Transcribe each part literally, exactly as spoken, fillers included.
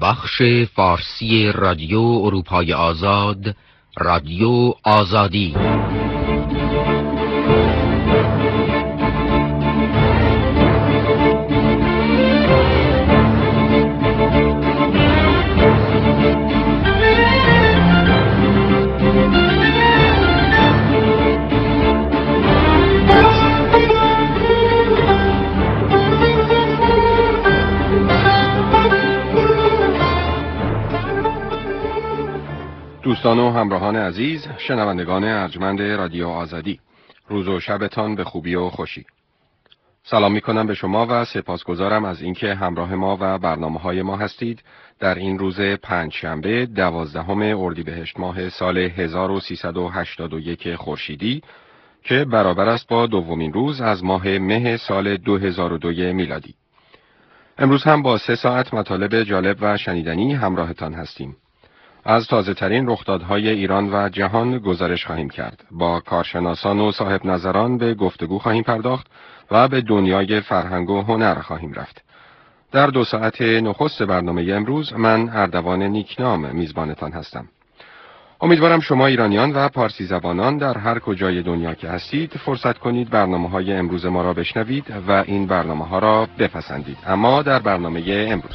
بخش فارسی رادیو اروپای آزاد، رادیو آزادی. دوستان و همراهان عزیز، شنوندگان ارجمند رادیو آزادی، روز و شبتان به خوبی و خوشی. سلام میکنم به شما و سپاسگزارم از اینکه همراه ما و برنامه‌های ما هستید در این روز پنجشنبه دوازدهم اردیبهشت ماه سال هزار و سیصد و هشتاد و یک خورشیدی که برابر است با دومین روز از ماه مه سال دو هزار و دو میلادی. امروز هم با سه ساعت مطالب جالب و شنیدنی همراهتان هستیم. از تازه ترین رخدادهای ایران و جهان گزارش خواهیم کرد. با کارشناسان و صاحب نظران به گفتگو خواهیم پرداخت و به دنیای فرهنگ و هنر خواهیم رفت. در دو ساعت نخست برنامه امروز من اردوان نیکنام میزبانتان هستم. امیدوارم شما ایرانیان و پارسی زبانان در هر کجای دنیا که هستید فرصت کنید برنامه‌های امروز ما را بشنوید و این برنامه‌ها را بپسندید. اما در برنامه امروز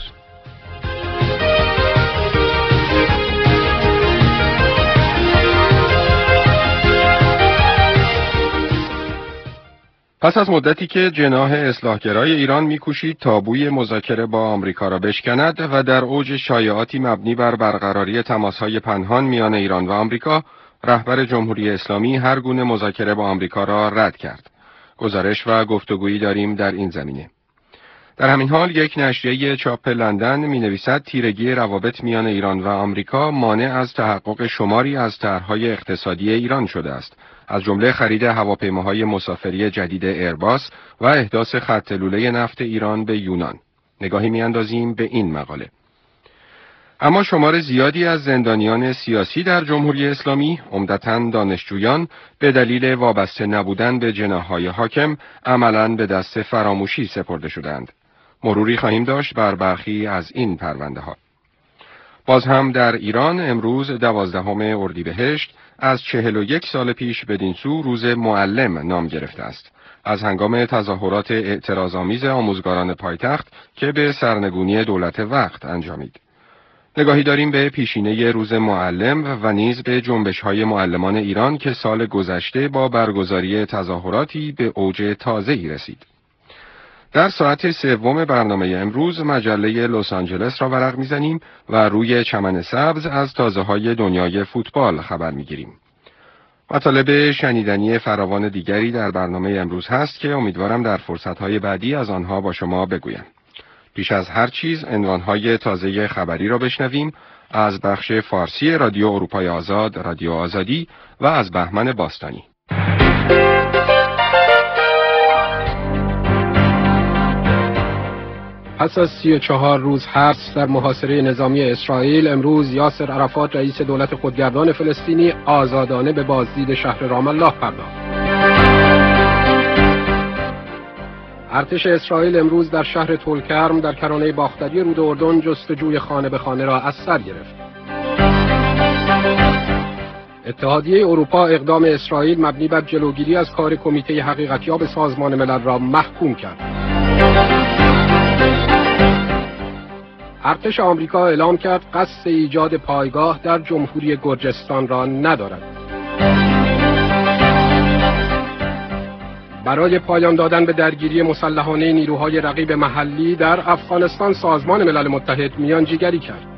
پس از مدتی که جناح اصلاحگرای ایران می‌کوشید تابوی مذاکره با آمریکا را بشکند و در اوج شایعاتی مبنی بر برقراری تماس‌های پنهان میان ایران و آمریکا، رهبر جمهوری اسلامی هر گونه مذاکره با آمریکا را رد کرد. گزارش و گفتگویی داریم در این زمینه. در همین حال یک نشریه چاپ لندن می‌نویسد تیرگی روابط میان ایران و آمریکا مانع از تحقق شماری از طرح‌های اقتصادی ایران شده است، از جمله خرید هواپیماهای مسافری جدید ایرباس و احداث خط لوله نفت ایران به یونان. نگاهی می‌اندازیم به این مقاله. اما شمار زیادی از زندانیان سیاسی در جمهوری اسلامی، عمدتاً دانشجویان، به دلیل وابسته نبودن به جناح‌های حاکم عملاً به دست فراموشی سپرده شدند. مروری خواهیم داشت بر برخی از این پرونده‌ها. باز هم در ایران امروز دوازدهم اردیبهشت از چهل و یک سال پیش بدین سو روز معلم نام گرفته است، از هنگام تظاهرات اعتراض‌آمیز آموزگاران پایتخت که به سرنگونی دولت وقت انجامید. نگاهی داریم به پیشینه روز معلم و نیز به جنبش‌های معلمان ایران که سال گذشته با برگزاری تظاهراتی به اوج تازه‌ای رسید. در ساعت سوم برنامه امروز مجله لس آنجلس را ورق میزنیم و روی چمن سبز از تازه‌های دنیای فوتبال خبر میگیریم. مطالب شنیدنی فراوان دیگری در برنامه امروز هست که امیدوارم در فرصت‌های بعدی از آنها با شما بگویم. پیش از هر چیز عنوان‌های تازه خبری را بشنویم از بخش فارسی رادیو اروپای آزاد، رادیو آزادی و از بهمن باستانی. پس از سی و چهار روز حبس در محاصره نظامی اسرائیل، امروز یاسر عرفات رئیس دولت خودگردان فلسطینی آزادانه به بازدید شهر رام الله پرداخت. ارتش اسرائیل امروز در شهر طولکرم در کرانه باختری رود اردن جستجوی خانه به خانه را از سر گرفت. اتحادیه اروپا اقدام اسرائیل مبنی بر جلوگیری از کار کمیته حقیقتیاب سازمان ملل را محکوم کرد. ارتش آمریکا اعلام کرد قصد ایجاد پایگاه در جمهوری گرجستان را ندارد. برای پایان دادن به درگیری مسلحانه نیروهای رقیب محلی در افغانستان، سازمان ملل متحد میانجیگری کرد.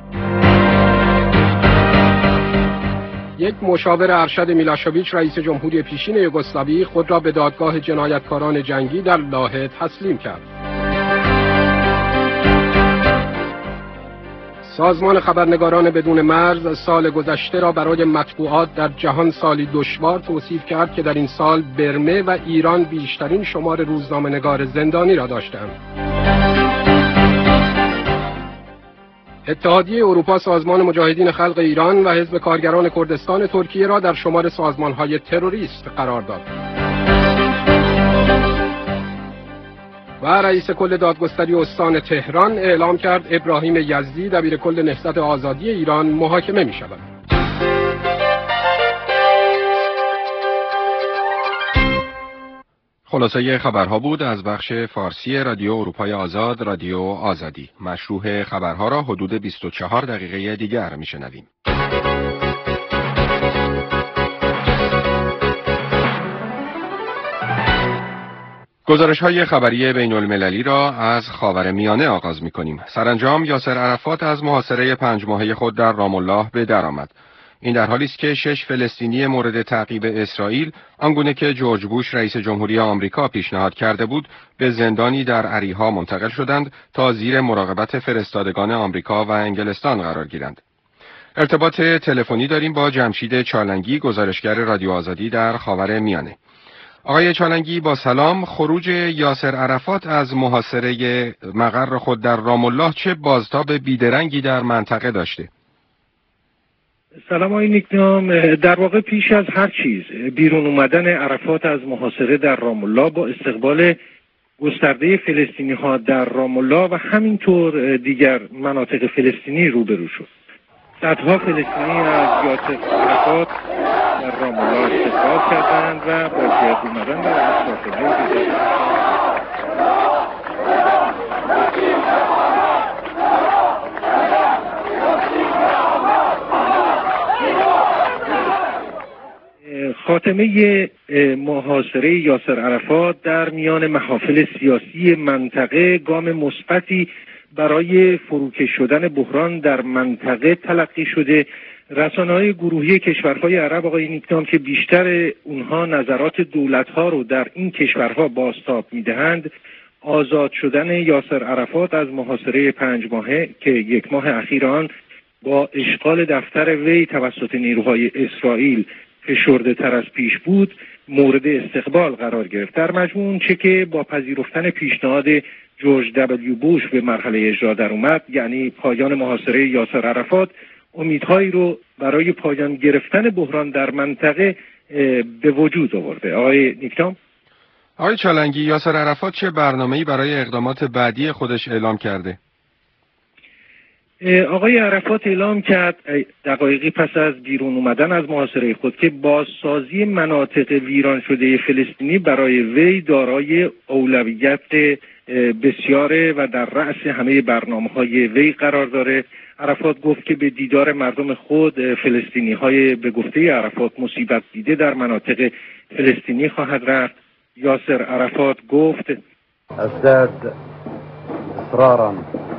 یک مشاور ارشد میلاشویچ رئیس جمهوری پیشین یوگسلاوی خود را به دادگاه جنایتکاران جنگی در لاهه تسلیم کرد. سازمان خبرنگاران بدون مرز سال گذشته را برای مطبوعات در جهان سالی دشوار توصیف کرد که در این سال برمه و ایران بیشترین شمار روزنامه‌نگار زندانی را داشتند. اتحادیه اروپا سازمان مجاهدین خلق ایران و حزب کارگران کردستان ترکیه را در شمار سازمان‌های تروریست قرار داد. و رئیس کل دادگستری استان تهران اعلام کرد ابراهیم یزدی دبیر کل نهضت آزادی ایران محاکمه می شود. خلاصه خبرها بود از بخش فارسی رادیو اروپای آزاد، رادیو آزادی. مشروح خبرها را حدود بیست و چهار دقیقه دیگر میشنویم. گزارش های خبری بین المللی را از خاورمیانه آغاز می کنیم. سرانجام یاسر عرفات از محاصره پنج ماهه خود در رام الله به در آمد. این در حالی است که شش فلسطینی مورد تعقیب اسرائیل، آنگونه که جورج بوش رئیس جمهوری آمریکا پیشنهاد کرده بود، به زندانی در اریحا منتقل شدند تا زیر مراقبت فرستادگان آمریکا و انگلستان قرار گیرند. ارتباط تلفنی داریم با جمشید چالنگی، گزارشگر رادیو آزادی در خاورمیانه. آقای چالنگی با سلام. خروج یاسر عرفات از محاصره مقر خود در رام الله چه بازتاب بیدرنگی در منطقه داشته؟ سلام آقای نیکنام. در واقع پیش از هر چیز بیرون اومدن عرفات از محاصره در رام الله با استقبال گسترده فلسطینی ها در رام الله و همینطور دیگر مناطق فلسطینی روبرو شد. صدها فلسطینی از یاسر عرفات در رام الله استقبال کردند و با زیاد اومدن در مسافرهای دیگر خاتمه محاصره یاسر عرفات در میان محافل سیاسی منطقه گام مثبتی برای فروکش شدن بحران در منطقه تلقی شده. رسانه‌های گروهی کشورهای عرب آقای نیکنام که بیشتر اونها نظرات دولت‌ها رو در این کشورها بازتاب می‌دهند، آزاد شدن یاسر عرفات از محاصره پنج ماهه که یک ماه اخیر آن با اشغال دفتر وی توسط نیروهای اسرائیل فشرده تر از پیش بود مورد استقبال قرار گرفت. در مجموع چه که با پذیرفتن پیشنهاد جورج دبلیو بوش به مرحله اجرا در اومد، یعنی پایان محاصره یاسر عرفات، امیدهایی رو برای پایان گرفتن بحران در منطقه به وجود آورده. آقای نیکنام. آقای چالنگی، یاسر عرفات چه برنامه‌ای برای اقدامات بعدی خودش اعلام کرده؟ آقای عرفات اعلام کرد دقایقی پس از بیرون اومدن از محاصره خود که بازسازی مناطق ویران شده فلسطینی برای وی دارای اولویت بسیاره و در رأس همه برنامه‌های وی قرار داره. عرفات گفت که به دیدار مردم خود فلسطینی‌های به گفته عرفات مصیبت دیده در مناطق فلسطینی خواهد رفت. یاسر عرفات گفت ازداد اصرارا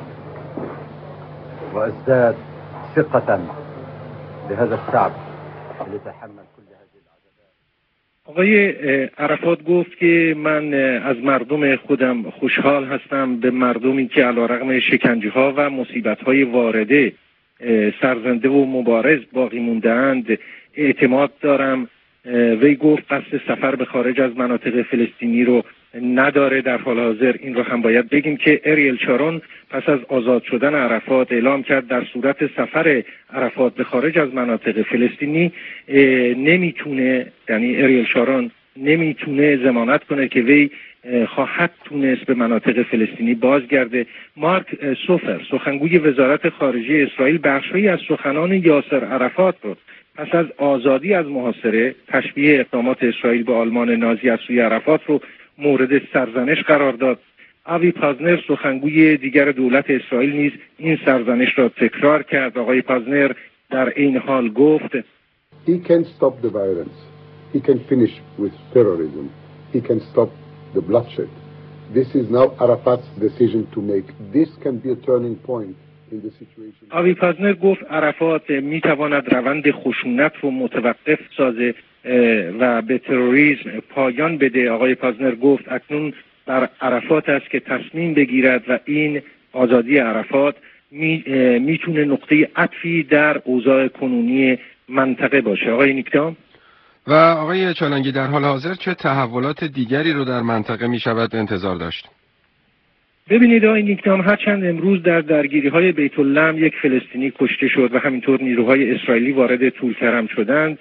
وازداد ثقة بهذا الشعب ليتحمل كل هذه العذابات. آقای عرفات گفت که من از مردم خودم خوشحال هستم، به مردمی که علیرغم شکنجه‌ها و مصیبت‌های وارده سرزنده و مبارز باقی مونده‌اند اعتماد دارم. وی گفت قصد سفر به خارج از مناطق فلسطینی رو نداره. در حال حاضر این رو هم باید بگیم که اریل شارون پس از آزاد شدن عرفات اعلام کرد در صورت سفر عرفات به خارج از مناطق فلسطینی نمیتونه، یعنی اریل شارون نمیتونه ضمانت کنه که وی خواهد تونست به مناطق فلسطینی بازگرده. مارک سوفر سخنگوی وزارت خارجه اسرائیل بخشی از سخنان یاسر عرفات رو پس از آزادی از محاصره تشبیه اقدامات اسرائیل به آلمان نازی از سوی عرفات رو مورد سرزنش قرار داد. آوی پازنر سخنگوی دیگر دولت اسرائیل نیز این سرزنش را تکرار کرد. آقای پازنر در این حال گفت He can stop the violence. He can finish with terrorism. He can stop the bloodshed. This is now Arafat's decision to make. This can be a turning point in the situation. آوی پازنر گفت عرفات میتواند روند خشونت رو متوقف سازه و به تروریسم پایان بده. آقای پازنر گفت اکنون بر عرفات است که تصمیم بگیرد و این آزادی عرفات می میتونه نقطه عطفی در اوضاع کنونی منطقه باشه. آقای نیکتام. و آقای چالنگی، در حال حاضر چه تحولات دیگری رو در منطقه می شود انتظار داشت؟ ببینید آقای نیکتام، هرچند امروز در درگیری‌های بیت اللحم یک فلسطینی کشته شد و همینطور نیروهای اسرائیلی وارد طولکرم شدند،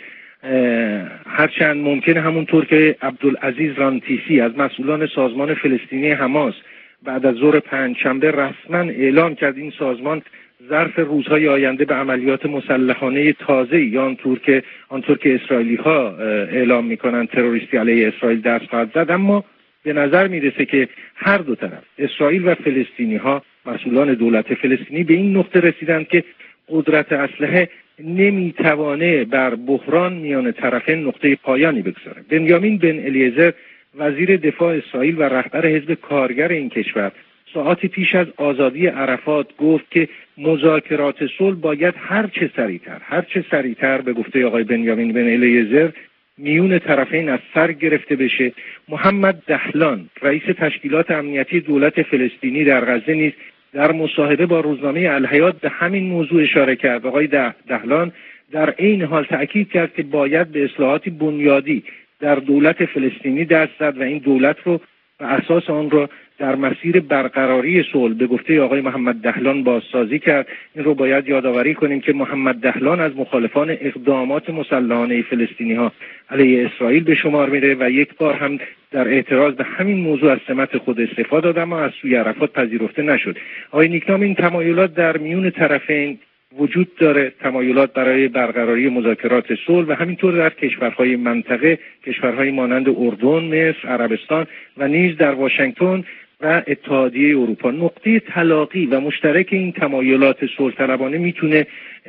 هرچند ممکنه همونطور که عبدالعزیز رانتیسی از مسئولان سازمان فلسطینی حماس بعد از ظهر پنجشنبه رسما اعلام کرد این سازمان ظرف روزهای آینده به عملیات مسلحانه تازه یا آنطور که آنطور که اسرائیلی ها اعلام میکنن تروریستی علیه اسرائیل دست خواهد زد. اما به نظر میرسه که هر دو طرف، اسرائیل و فلسطینی ها، مسئولان دولت فلسطینی به این نقطه رسیدند که قدرت اسلحه نمیتوانه بر بحران میان طرفین نقطه پایانی بگذاره. بنیامین بن الیعزر وزیر دفاع اسرائیل و رهبر حزب کارگر این کشور ساعاتی پیش از آزادی عرفات گفت که مذاکرات صلح باید هر چه سریعتر هر چه سریعتر به گفته آقای بنیامین بن الیعزر میون طرفین از سر گرفته بشه. محمد دهلان رئیس تشکیلات امنیتی دولت فلسطینی در غزه نیز در مصاحبه با روزنامه الحیات به همین موضوع اشاره کرد. آقای دهلان در این حال تأکید کرد که باید به اصلاحاتی بنیادی در دولت فلسطینی دست زد و این دولت رو و اساس آن را در مسیر برقراری صلح به گفته آقای محمد دهلان بازسازی کرد. این رو باید یادآوری کنیم که محمد دهلان از مخالفان اقدامات مسلحانه فلسطینی ها علیه اسرائیل به شمار میره و یک بار هم در اعتراض به همین موضوع از سمت خود استعفا داد، اما از سوی عرفات پذیرفته نشد. آقای نیکنام، این تمایلات در میون طرفین وجود داره، تمایلات برای برقراری مذاکرات صلح و همینطور در کشورهای منطقه، کشورهای مانند اردن، مصر، عربستان و نیز در واشنگتن و اتحادیه اروپا. نقطه تلاقی و مشترک این تمایلات صلح طلبانه میتونه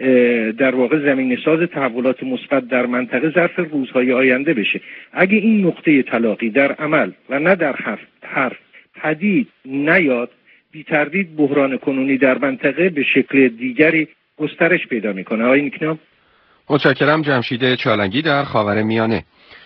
در واقع زمینه‌ساز تحولات مثبت در منطقه ظرف روزهای آینده بشه. اگه این نقطه تلاقی در عمل و نه در حرف حرف پدید نیاد، بی تردید بحران کنونی در منطقه به شکل دیگری گسترش پیدا میکنه. آقای نیکنام. متشکرم. جمشید چالنگی در خاورمیانه.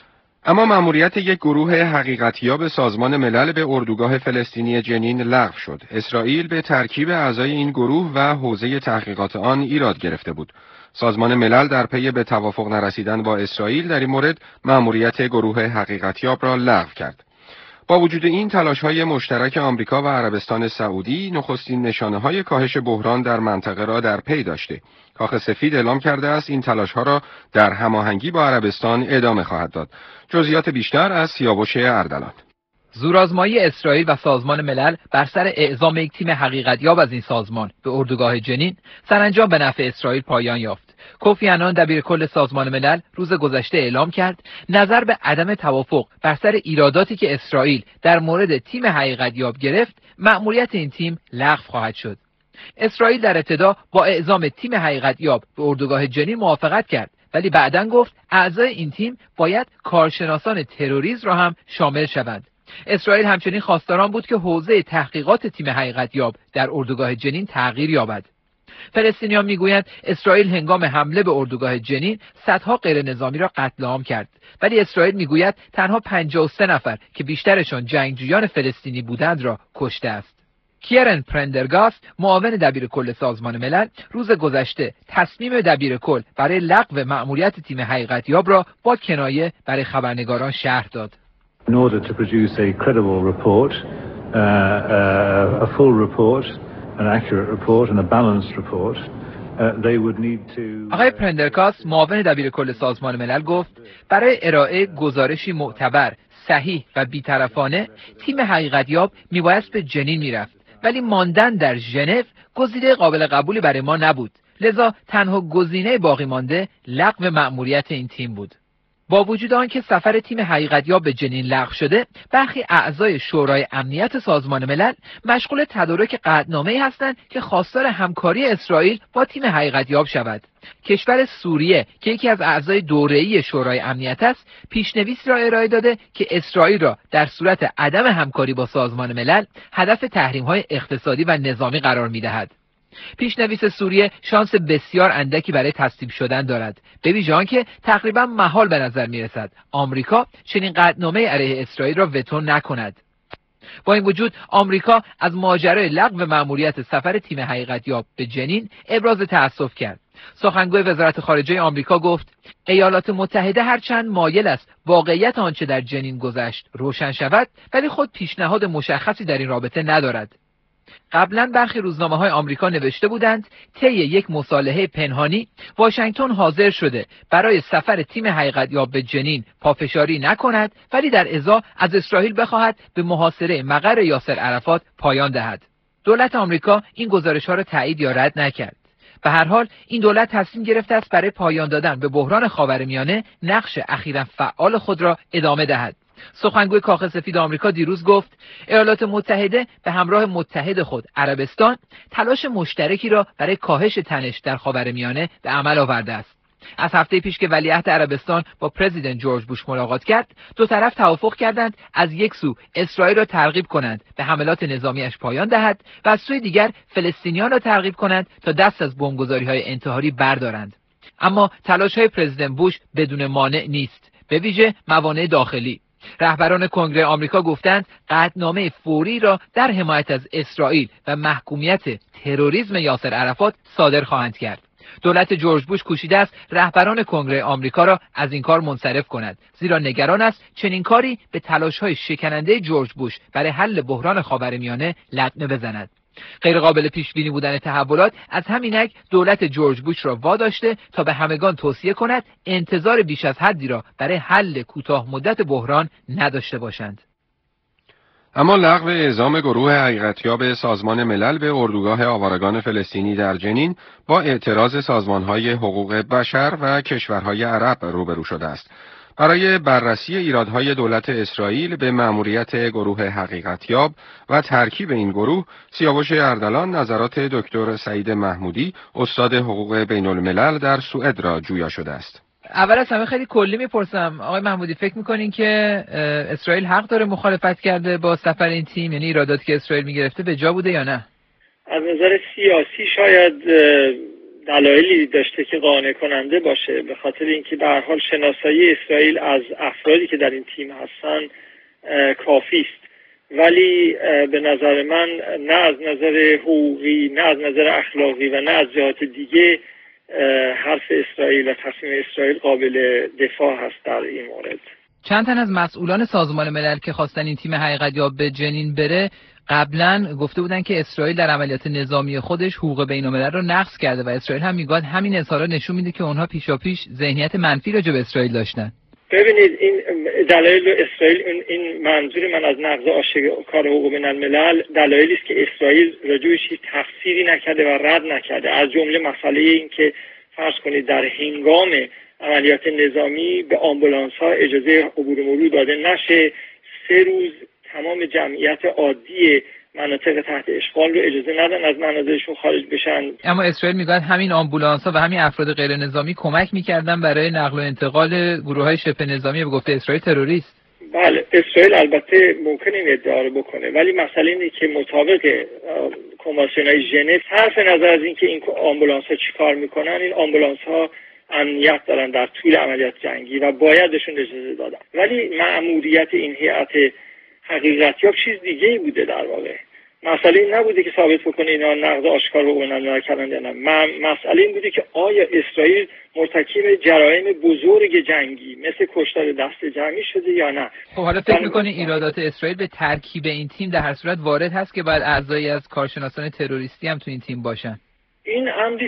اما مأموریت یک گروه حقیقتیاب سازمان ملل به اردوگاه فلسطینی جنین لغو شد. اسرائیل به ترکیب اعضای این گروه و حوزه تحقیقات آن ایراد گرفته بود. سازمان ملل در پی به توافق نرسیدن با اسرائیل در این مورد مأموریت گروه حقیقتیاب را لغو کرد. با وجود این تلاش‌های مشترک آمریکا و عربستان سعودی نخستین نشانه‌های کاهش بحران در منطقه را در پی داشته. کاخ سفید اعلام کرده است این تلاش‌ها را در هماهنگی با عربستان ادامه خواهد داد. جزئیات بیشتر از سیاوش اردلان. زورآزمایی اسرائیل و سازمان ملل بر سر اعزام یک تیم حقیقتیاب از این سازمان به اردوگاه جنین سرانجام به نفع اسرائیل پایان یافت. کوفی عنان دبیرکل سازمان ملل روز گذشته اعلام کرد نظر به عدم توافق بر سر ایراداتی که اسرائیل در مورد تیم حقیقتیاب گرفت، مأموریت این تیم لغو خواهد شد. اسرائیل در ابتدا با اعزام تیم حقیقتیاب به اردوگاه جنین موافقت کرد، ولی بعداً گفت اعضای این تیم باید کارشناسان تروریسم را هم شامل شوند. اسرائیل همچنین خواستاران بود که حوزه تحقیقات تیم حقیقتیاب در اردوگاه جنین تغییر یابد. فلسطینیان میگویند اسرائیل هنگام حمله به اردوگاه جنین صدها غیر نظامی را قتل عام کرد، ولی اسرائیل میگوید تنها پنجاه و سه نفر که بیشترشان جنگجویان فلسطینی بودند را کشته است. کیرن پرندرگاست، معاون دبیرکل سازمان ملل، روز گذشته تصمیم دبیرکل برای لغو مأموریت تیم حقیقتیاب را با کنایه برای خبرنگاران شرح داد. In order to produce a credible report, uh, uh, a full report, an accurate report and a balanced report, uh, they would need to. آقای پرندرگاست، معاون دبیرکل سازمان ملل گفت برای ارائه گزارشی معتبر، صحیح و بی‌طرفانه تیم حقیقتیاب میبایست به جنین میرفت، ولی ماندن در ژنو گزینه قابل قبولی برای ما نبود. لذا تنها گزینه باقی مانده لغو مأموریت این تیم بود. با وجود آنکه سفر تیم حقیقتیاب به جنین لغو شده، برخی اعضای شورای امنیت سازمان ملل مشغول تدارک قطعنامه‌ای هستند که خواستار همکاری اسرائیل با تیم حقیقتیاب شود. کشور سوریه که یکی از اعضای دوره‌ای شورای امنیت است، پیشنویس را ارائه داده که اسرائیل را در صورت عدم همکاری با سازمان ملل هدف تحریم‌های اقتصادی و نظامی قرار می‌دهد. پیشنویس سوریه شانس بسیار اندکی برای تصویب شدن دارد، به ویژه آنکه تقریبا محال به نظر میرسد آمریکا چنین قطعنامه علیه اسرائیل را وتو نکند. با این وجود آمریکا از ماجرای لغو مأموریت سفر تیم حقیقتیاب به جنین ابراز تأسف کرد. سخنگوی وزارت خارجه آمریکا گفت ایالات متحده هرچند مایل است واقعیت آنچه در جنین گذشت روشن شود، ولی خود پیشنهاد مشخصی در این رابطه ندارد. قبلا برخی روزنامه‌های آمریکا نوشته بودند طی یک مصالحه پنهانی واشنگتن حاضر شده برای سفر تیم حقیقت‌یاب به جنین پافشاری نکند، ولی در ازا از اسرائیل بخواهد به محاصره مقر یاسر عرفات پایان دهد. دولت آمریکا این گزارش‌ها را تایید یا رد نکرد. به هر حال این دولت تصمیم گرفته است برای پایان دادن به بحران خاورمیانه نقش اخیراً فعال خود را ادامه دهد. سخنگوی کاخ سفید آمریکا دیروز گفت ایالات متحده به همراه متحد خود عربستان تلاش مشترکی را برای کاهش تنش در خاورمیانه به عمل آورده است. از هفته پیش که ولیعهد عربستان با پرزیدنت جورج بوش ملاقات کرد، دو طرف توافق کردند از یک سو اسرائیل را ترغیب کنند به حملات نظامیش پایان دهد و از سوی دیگر فلسطینیان را ترغیب کنند تا دست از بمبگذاری‌های انتحاری بردارند. اما تلاش‌های پرزیدنت بوش بدون مانع نیست، به ویژه موانع داخلی. رهبران کنگره آمریکا گفتند قطعنامه فوری را در حمایت از اسرائیل و محکومیت تروریسم یاسر عرفات صادر خواهند کرد. دولت جورج بوش کوشیده است رهبران کنگره آمریکا را از این کار منصرف کند، زیرا نگران است چنین کاری به تلاش‌های شکننده جورج بوش برای حل بحران خاورمیانه لطمه بزند. غیر قابل پیش بینی بودن تحولات از همینک دولت جورج بوش را واداشته تا به همگان توصیه کند انتظار بیش از حدی را برای حل کوتاه مدت بحران نداشته باشند. اما لغو اعزام گروه حقیقتیاب سازمان ملل به اردوگاه آوارگان فلسطینی در جنین با اعتراض سازمان‌های حقوق بشر و کشورهای عرب روبرو شده است. برای بررسی ایرادهای دولت اسرائیل به مأموریت گروه حقیقتیاب و ترکیب این گروه، سیاوش اردلان نظرات دکتر سعید محمودی استاد حقوق بین الملل در سوئد را جویا شده است. اول از همه خیلی کلی میپرسم آقای محمودی، فکر میکنین که اسرائیل حق داره مخالفت کرده با سفر این تیم؟ یعنی ایراداتی که اسرائیل میگرفته به جا بوده یا نه؟ از نظر سیاسی شاید دلایلی داشته که قانع کننده باشه، به خاطر اینکه به هر حال شناسایی اسرائیل از افرادی که در این تیم هستن کافی است، ولی به نظر من نه از نظر حقوقی، نه از نظر اخلاقی و نه از جهات دیگه حرف اسرائیل و تصمیم اسرائیل قابل دفاع هست در این مورد. چند تن از مسئولان سازمان ملل که خواستن این تیم حقیقتیاب به جنین بره قبلا گفته بودن که اسرائیل در عملیات نظامی خودش حقوق بین الملل رو نقض کرده و اسرائیل هم میگه همین اظهارات نشون میده که اونها پیشاپیش ذهنیت منفی راجع به اسرائیل داشتن. ببینید این دلایل اسرائیل، این منظور من از نقض آشکار حقوق بین الملل دلایلی است که اسرائیل راجعش هیچ تفسیری نکرده و رد نکرده، از جمله مسئله این که فرض کنید در هنگام عملیات نظامی به آمبولانس ها اجازه عبور و مرور داده نشه، سه روز تمام جمعیت عادی مناطق تحت اشغال رو اجازه ندن از منازلشون خارج بشن. اما اسرائیل میگه همین آمبولانس ها و همین افراد غیر نظامی کمک میکردن برای نقل و انتقال گروه های شبه نظامی، به گفته اسرائیل تروریست. بله، اسرائیل البته ممکنه این ادعا رو بکنه، ولی مسئله اینه که مطابق کنوانسیون های ژنو صرف نظر از اینکه این آمبولانس ها چیکار میکنن، این آمبولانس ها امنیت دارن در طول عملیات جنگی و باید بهشون اجازه دادن. ولی مأموریت این هیئت حقیقتیاب چیز دیگه ای بوده. در واقع مسئله این نبوده که ثابت بکنه اینا نقض آشکار حقوق بین‌الملل کردن یا نه. مسئله این بوده که آیا اسرائیل مرتکب جرایم بزرگ جنگی مثل کشتار دست جمعی شده یا نه. خب حالا فکر می‌کنی ایرادات اسرائیل به ترکیب این تیم در هر صورت وارد هست که باید اعضایی از کارشناسان تروریستی هم تو این تیم باشن؟ این امری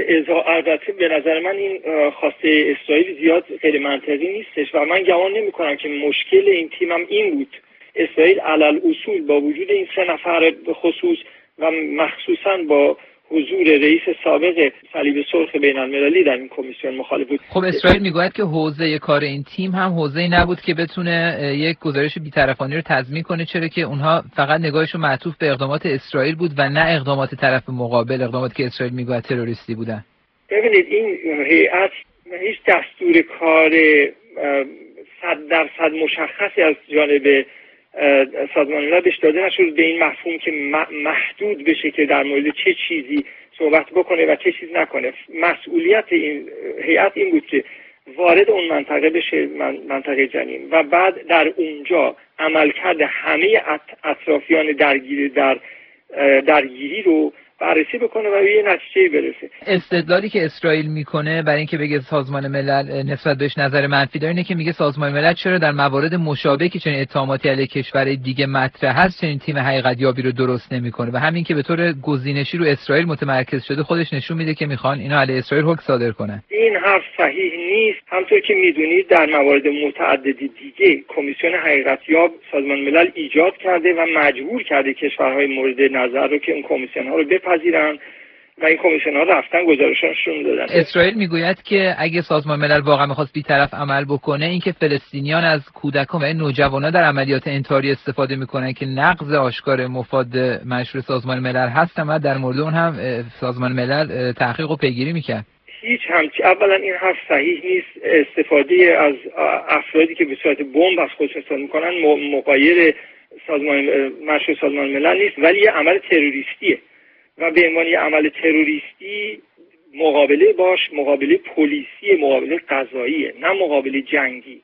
البته به نظر من این خواسته اسرائیل زیاد غیر منطقی نیستش و من گمان نمی‌کنم که مشکل این تیم هم این بود. اسرائیل علل اصول با وجود این سه نفر به خصوص و مخصوصا با حضور رئیس سابق صلیب سرخ بین المللی در این کمیسیون مخالف بود. خب اسرائیل میگوید که حوزه کار این تیم هم حوزه‌ای نبود که بتونه یک گزارش بی‌طرفانه رو تضمین کنه، چرا که اونها فقط نگاهشون معطوف به اقدامات اسرائیل بود و نه اقدامات طرف مقابل، اقداماتی که اسرائیل میگوید تروریستی بودن. ببینید این هیئت هیچ دستور کار صد درصد مشخصی از جانب سازمان ملل بهش داده نشد به این مفهوم که محدود بشه که در مورد چه چیزی صحبت بکنه و چه چیز نکنه. مسئولیت این هیئت این بود که وارد اون منطقه بشه، منطقه جنین، و بعد در اونجا عملکرد همه اطرافیان درگیری در درگیری رو بررسی بکنه و به یه نتیجه‌ای برسه. استدلالی که اسرائیل میکنه برای اینکه بگه سازمان ملل نسبت بهش نظر منفی داره اینه که میگه سازمان ملل چرا در موارد مشابه که چنین اتهاماتی علیه کشور دیگه مطرح هست چنین تیم حقیقت یابی رو درست نمیکنه و همین که به طور گزینشی رو اسرائیل متمرکز شده خودش نشون میده که میخوان اینا علیه اسرائیل حکم صادر کنن. این حرف صحیح نیست. همونطور که میدونید در موارد متعددی دیگه کمیسیون حقیقت یاب سازمان ملل ایجاد کرده و مجبور کرده کشورهای مورد نظر رو که اون کمیسیون ها رو بپذیرن و این کمیسیون ها رفتن گزارششون دادن. اسرائیل میگوید که اگه سازمان ملل واقعا میخواست بی‌طرف عمل بکنه اینکه فلسطینیان از کودکان و نوجوانان در عملیات انتحاری استفاده میکنن که نقض آشکار مفاد مشروع سازمان ملل هست و در مورد اون هم سازمان ملل تحقیق و پیگیری میکنه. هیچ همچی اولا این حرف صحیح نیست. استفاده از افرادی که به صورت بمب از خودشون استفاده میکنن مغایر سازمان مشروع سازمان ملل نیست، ولی یه عمل تروریستیه و به عنوان یه عمل تروریستی مقابله باش مقابله پلیسی، مقابله قضاییه، نه مقابله جنگی.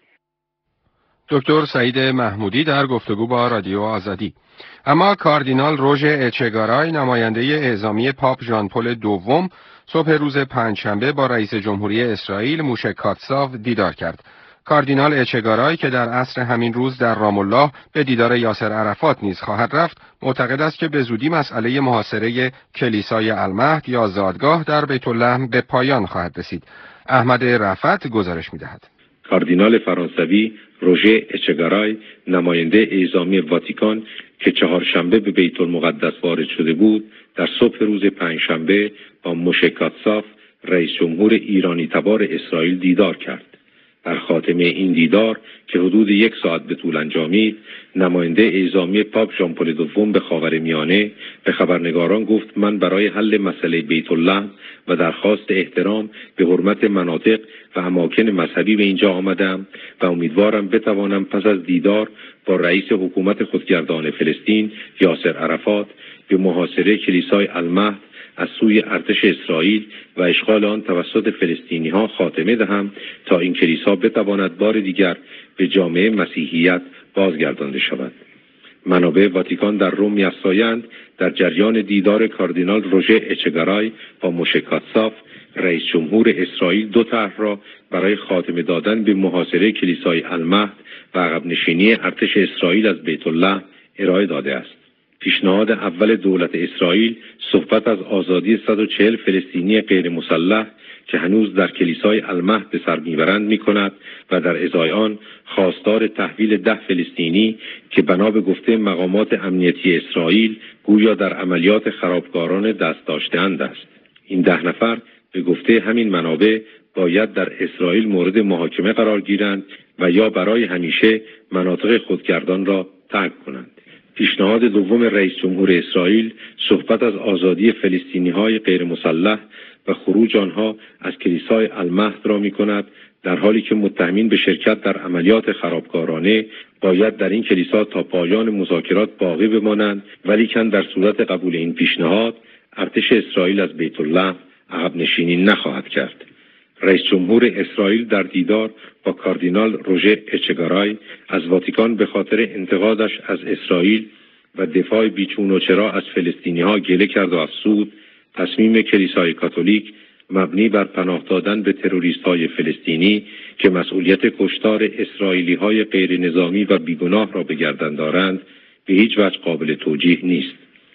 دکتر سعید محمودی در گفتگو با رادیو آزادی. اما کاردینال روژه اچگارای نماینده اعزامی پاپ ژان پل دوم صبح روز پنجشنبه با رئیس جمهوری اسرائیل موشه کاتساو دیدار کرد. کاردینال اچگارای که در عصر همین روز در رام الله به دیدار یاسر عرفات نیز خواهد رفت، معتقد است که به زودی مسئله محاصره کلیسای المهد یا زادگاه در بیت لحم به پایان خواهد رسید. احمد رفعت گزارش می‌دهد. کاردینال فرانسوی روژه اچگارای نماینده اعزامی واتیکان که چهارشنبه به بیت المقدس وارد شده بود، در صبح روز پنجشنبه با موشه کاتساو رئیس جمهور ایرانی تبار اسرائیل دیدار کرد. در خاتمه این دیدار که حدود یک ساعت به طول انجامید، نماینده اعزامی پاپ ژان پل دوم به خاورمیانه به خبرنگاران گفت من برای حل مسئله بیت لحم و درخواست احترام به حرمت مناطق و اماکن مذهبی به اینجا آمدم و امیدوارم بتوانم پس از دیدار با رئیس حکومت خودگردان فلسطین یاسر عرفات به محاصره کلیسای المهد از سوی ارتش اسرائیل و اشغال آن توسط فلسطینی ها خاتمه دهم تا این کلیسا بتواند بار دیگر به جامعه مسیحیت بازگردانده شود. منابع واتیکان در روم می‌افزایند در جریان دیدار کاردینال روژه اچگارای با موشه کاتساو رئیس جمهور اسرائیل دو طرح را برای خاتمه دادن به محاصره کلیسای المهد و عقب نشینی ارتش اسرائیل از بیت الله ارائه داده است. پیشنهاد اول دولت اسرائیل صحبت از آزادی صد و چهل فلسطینی غیر مسلح که هنوز در کلیسای المهد به سر میبرند میکند و در ازای آن خواستار تحویل ده فلسطینی که بنا به گفته مقامات امنیتی اسرائیل گویا در عملیات خرابکاران دست داشته‌اند است. این ده نفر به گفته همین منابع باید در اسرائیل مورد محاکمه قرار گیرند و یا برای همیشه مناطق خودگردان را ترک کنند. پیشنهاد دوم رئیس جمهور اسرائیل صحبت از آزادی فلسطینی‌های غیر مسلح و خروج آنها از کلیسای المهد را می‌کند، در حالی که متهمین به شرکت در عملیات خرابکارانه باید در این کلیسا تا پایان مذاکرات باقی بمانند، ولیکن در صورت قبول این پیشنهاد ارتش اسرائیل از بیت الله عقب نشینی نخواهد کرد. رئیس جمهور اسرائیل در دیدار با کاردینال روژه اچگارای از واتیکان به خاطر انتقادش از اسرائیل و دفاع بیچون و چرا از فلسطینی‌ها گله کرد و افزود تصمیم کلیسای کاتولیک مبنی بر پناه دادن به تروریست‌های فلسطینی که مسئولیت کشتار اسرائیلی‌های غیر نظامی و بیگناه را به گردن دارند به هیچ وجه قابل توجیه نیست.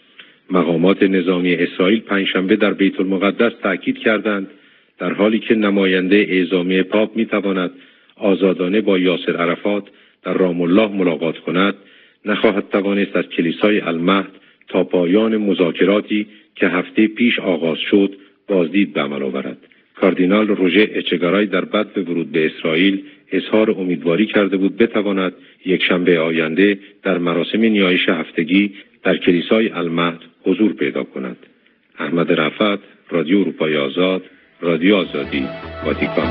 مقامات نظامی اسرائیل پنجشنبه در بیت المقدس تأکید کردند در حالی که نماینده اعزامی پاپ میتواند آزادانه با یاسر عرفات در رام الله ملاقات کند، نخواهد توانست از کلیسای المهد تا پایان مذاکراتی که هفته پیش آغاز شد بازدید به عمل آورد. کاردینال روژه اچگارای در بعد به ورود به اسرائیل اظهار امیدواری کرده بود بتواند یک شنبه آینده در مراسم نیایش هفتگی در کلیسای المهد حضور پیدا کند. احمد رفعت، رادیو اروپای آزاد، رادیو آزادی، واتیکان.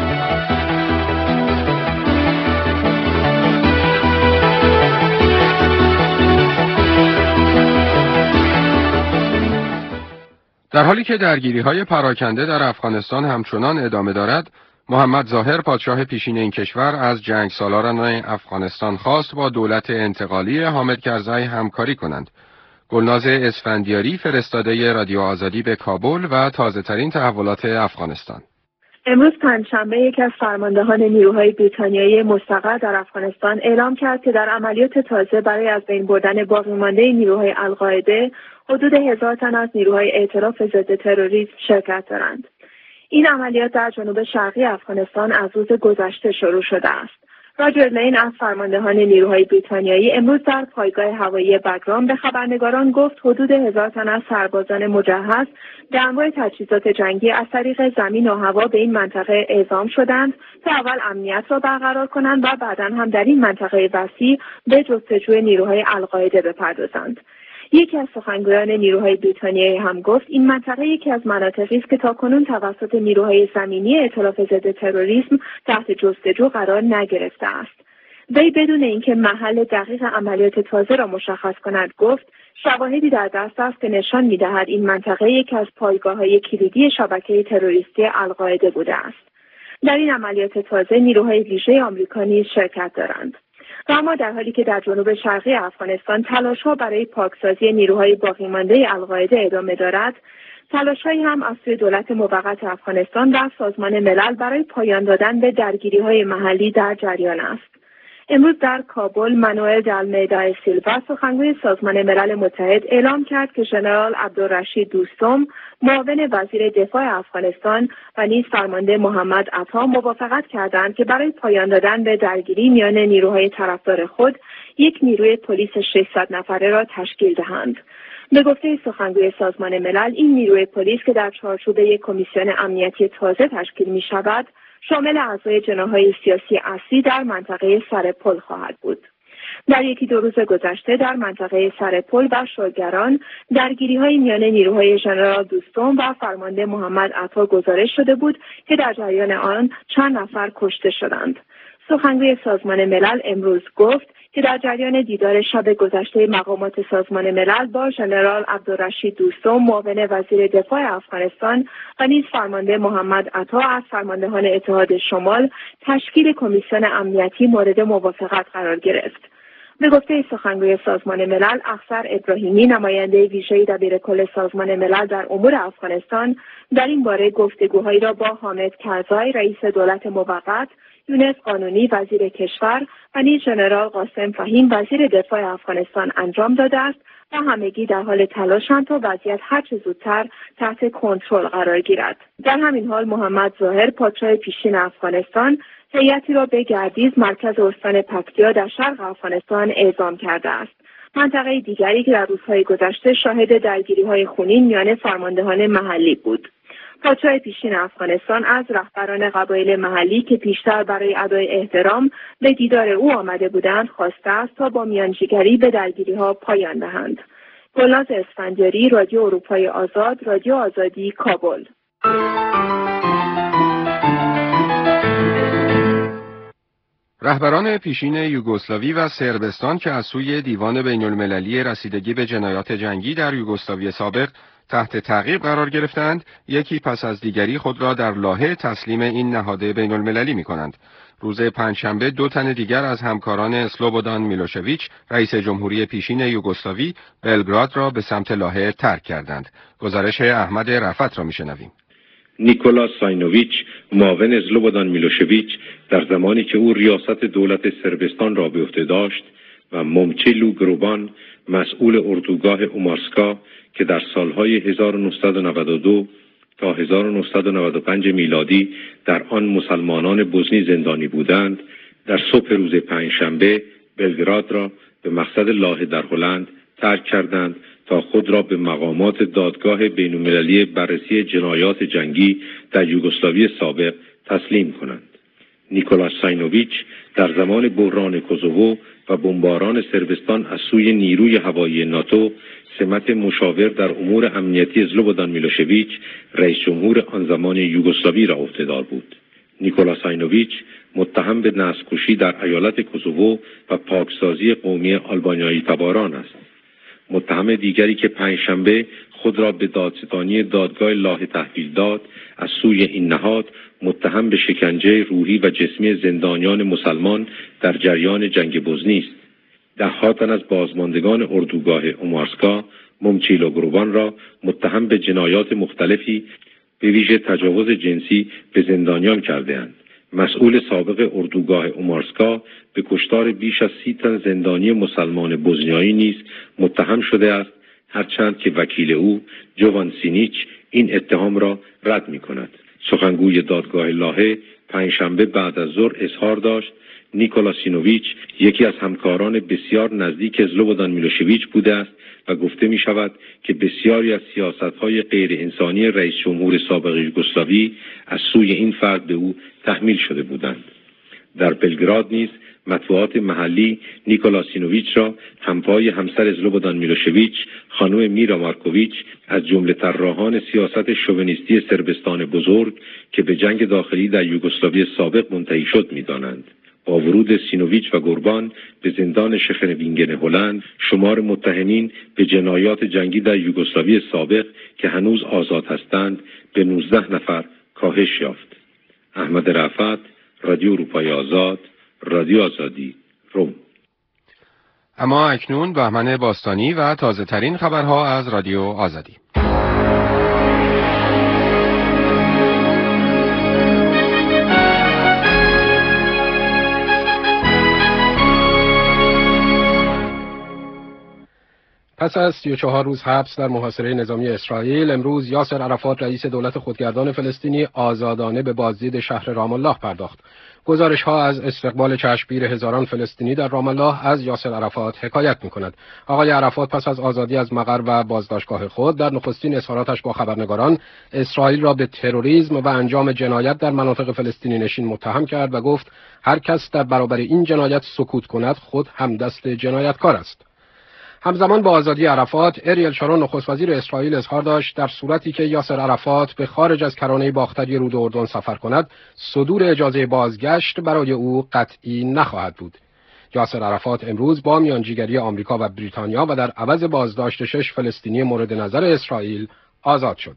در حالی که درگیری‌های پراکنده در افغانستان همچنان ادامه دارد، محمد ظاهر پادشاه پیشین این کشور از جنگ سالاران افغانستان خواست با دولت انتقالی حامد کرزی همکاری کنند. گلناز اسفندیاری فرستاده رادیو آزادی به کابل و تازه ترین تحولات افغانستان. امروز پنجشنبه یکی از فرماندهان نیروهای بریتانیایی مستقر در افغانستان اعلام کرد که در عملیات تازه برای از بین بردن باقی مانده نیروهای القاعده حدود هزار تن از نیروهای ائتلاف ضد تروریسم شرکت دارند. این عملیات در جنوب شرقی افغانستان از روز گذشته شروع شده است. راجر لین از فرماندهان نیروهای بریتانیایی امروز در پایگاه هوایی بگرام به خبرنگاران گفت حدود هزار تن از سربازان مجهز به انواع تجهیزات جنگی از طریق زمین و هوا به این منطقه اعزام شدند تا اول امنیت را برقرار کنند و بعداً هم در این منطقه وسیع به جستجوی نیروهای القاعده بپردازند. یکی از سخنگویان نیروهای بریتانیایی هم گفت این منطقه یکی از مناطقی است که تاکنون توسط نیروهای زمینی ائتلاف ضد تروریسم تحت جستجو قرار نگرفته است. وی بدون اینکه محل دقیق عملیات تازه را مشخص کند گفت شواهدی در دست است که نشان می‌دهد این منطقه یکی از پایگاه‌های کلیدی شبکه تروریستی القاعده بوده است. در این عملیات تازه نیروهای ویژه آمریکا نیز شرکت دارند. و اما در حالی که در جنوب شرقی افغانستان تلاش‌ها برای پاکسازی نیروهای باقی مانده القاعده ادامه دارد، تلاش‌هایی هم از سوی دولت موقت افغانستان و سازمان ملل برای پایان دادن به درگیری‌های محلی در جریان است. امروز در کابل مانوئل دالمیدا سیلوا سخنگوی سازمان ملل متحد اعلام کرد که ژنرال عبدالرشید دوستم معاون وزیر دفاع افغانستان و نیز فرمانده محمد عطا موافقت کردند که برای پایان دادن به درگیری میان نیروهای طرفدار خود یک نیروی پلیس ششصد نفره را تشکیل دهند. به گفته سخنگوی سازمان ملل این نیروی پلیس که در چارچوب یک کمیسیون امنیتی تازه تشکیل می شود شامل اعضای جناح‌های سیاسی اصلی در منطقه سرپل خواهد بود. در یکی دو روز گذشته در منطقه سرپل و شلگران درگیری‌های میان نیروهای ژنرال دوستم و فرمانده محمد عطا گزارش شده بود که در جریان آن چند نفر کشته شدند. سخنگوی سازمان ملل امروز گفت که در جریان دیدار شب گذشته مقامات سازمان ملل با ژنرال عبدالرشید دوستم معاون وزیر دفاع افغانستان و نیز فرمانده محمد عطا از فرماندهان اتحاد شمال تشکیل کمیسیون امنیتی مورد موافقت قرار گرفت. به گفته سخنگوی سازمان ملل اخسر ابراهیمی نماینده ویژه دبیرکل سازمان ملل در امور افغانستان در این باره گفتگوهایی را با حامد کرزای رئیس دولت موقت، یونس قانونی وزیر کشور و نیز ژنرال قاسم فهیم وزیر دفاع افغانستان انجام داده است و همگی در حال تلاشند تا وضعیت هرچه زودتر تحت کنترل قرار گیرد. در همین حال محمد ظاهر پادشاه پیشین افغانستان هیئتی را به گردیز مرکز استان پکتیا در شرق افغانستان اعزام کرده است. منطقه دیگری که در روزهای گذشته شاهد درگیری‌های خونین میان فرماندهان محلی بود. پادشاه پیشین افغانستان از رهبران قبایل محلی که پیشتر برای ادای احترام به دیدار او آمده بودند خواسته است تا با میانجیگری به درگیری‌ها پایان دهند. گلناز اسفندیاری، رادیو اروپای آزاد، رادیو آزادی، کابل. رهبران پیشین یوگسلاوی و صربستان که از سوی دیوان بین المللی رسیدگی به جنایات جنگی در یوگسلاوی سابق تحت تعقیب قرار گرفتند، یکی پس از دیگری خود را در لاهه تسلیم این نهاد بین المللی می کنند. روز پنجشنبه دو تن دیگر از همکاران سلوبودان میلوشویچ، رئیس جمهوری پیشین یوگسلاوی، بلگراد را به سمت لاهه ترک کردند. گزارش احمد رفعت را می شنویم. نیکولا ساینوویچ، معاون سلوبودان میلوشویچ، در زمانی که او ریاست دولت صربستان را به عهده داشت و مومچلو گروبان، مسئول اردوگاه اومارسکا که در سالهای هزار و نهصد و نود و دو تا هزار و نهصد و نود و پنج میلادی در آن مسلمانان بوسنی زندانی بودند، در صبح روز پنجشنبه بلگراد را به مقصد لاهه در هلند ترک کردند تا خود را به مقامات دادگاه بین‌المللی بررسی جنایات جنگی در یوگسلاوی سابق تسلیم کنند. نیکولاس ساینوویچ در زمان بحران کوزوو و بمباران صربستان از سوی نیروی هوایی ناتو سمت مشاور در امور امنیتی سلوبودان میلوشویچ، رئیس جمهور آن زمان یوگسلاوی را عهدهدار بود. نیکولا ساینوویچ متهم به نسل‌کشی در ایالت کوزوو و پاکسازی قومی آلبانیایی تباران است. متهم دیگری که پنجشنبه خود را به دادستانی دادگاه لاهه تحویل داد، از سوی این نهاد متهم به شکنجه روحی و جسمی زندانیان مسلمان در جریان جنگ بوسنی است. ده ها تن از بازماندگان اردوگاه اومارسکا مومچیلوگروان را متهم به جنایات مختلفی به ویژه تجاوز جنسی به زندانیان کرده‌اند. مسئول سابق اردوگاه اومارسکا به کشتار بیش از سی تن زندانی مسلمان بوزنیایی نیز متهم شده است، هرچند که وکیل او جوان سینیچ این اتهام را رد می‌کند. سخنگوی دادگاه لاهه پنجشنبه بعد از ظهر اظهار داشت نیکولا سینوویچ یکی از همکاران بسیار نزدیک سلوبودان میلوشویچ بوده است و گفته می شود که بسیاری از سیاست‌های غیر انسانی رئیس جمهور سابق یوگسلاوی از سوی این فرد به او تحمیل شده بودند. در بلگراد نیز مطبوعات محلی نیکولا سینوویچ را همپای همسر سلوبودان میلوشویچ خانم میرا مارکوویچ از جمله طراحان سیاست شوونیستی صربستان بزرگ که به جنگ داخلی در یوگسلاوی سابق منتهی شد می‌دانند. با ورود سینوویچ و گوربان به زندان شخنوینگن هلند، شمار متهمین به جنایات جنگی در یوگسلاوی سابق که هنوز آزاد هستند به نوزده نفر کاهش یافت. احمد رفعت، رادیو اروپای آزاد، رادیو آزادی، روم. اما اکنون بهمن باستانی و تازه ترین خبرها از رادیو آزادی. پس از سی و چهار روز حبس در محاصره نظامی اسرائیل، امروز یاسر عرفات رئیس دولت خودگردان فلسطینی آزادانه به بازدید شهر رام الله پرداخت. گزارش ها از استقبال چشمگیر هزاران فلسطینی در رام الله از یاسر عرفات حکایت می‌کند. آقای عرفات پس از آزادی از مقر و بازداشتگاه خود در نخستین اظهاراتش با خبرنگاران اسرائیل را به تروریسم و انجام جنایت در مناطق فلسطینی نشین متهم کرد و گفت هر کس در برابر این جنایت سکوت کند خود هم دست جنایتکار است. همزمان با آزادی عرفات، اریل شارون نخست وزیر اسرائیل اظهار داشت در صورتی که یاسر عرفات به خارج از کرانه باختری رود اردن سفر کند، صدور اجازه بازگشت برای او قطعی نخواهد بود. یاسر عرفات امروز با میانجیگری آمریکا و بریتانیا و در عوض بازداشت شش فلسطینی مورد نظر اسرائیل آزاد شد.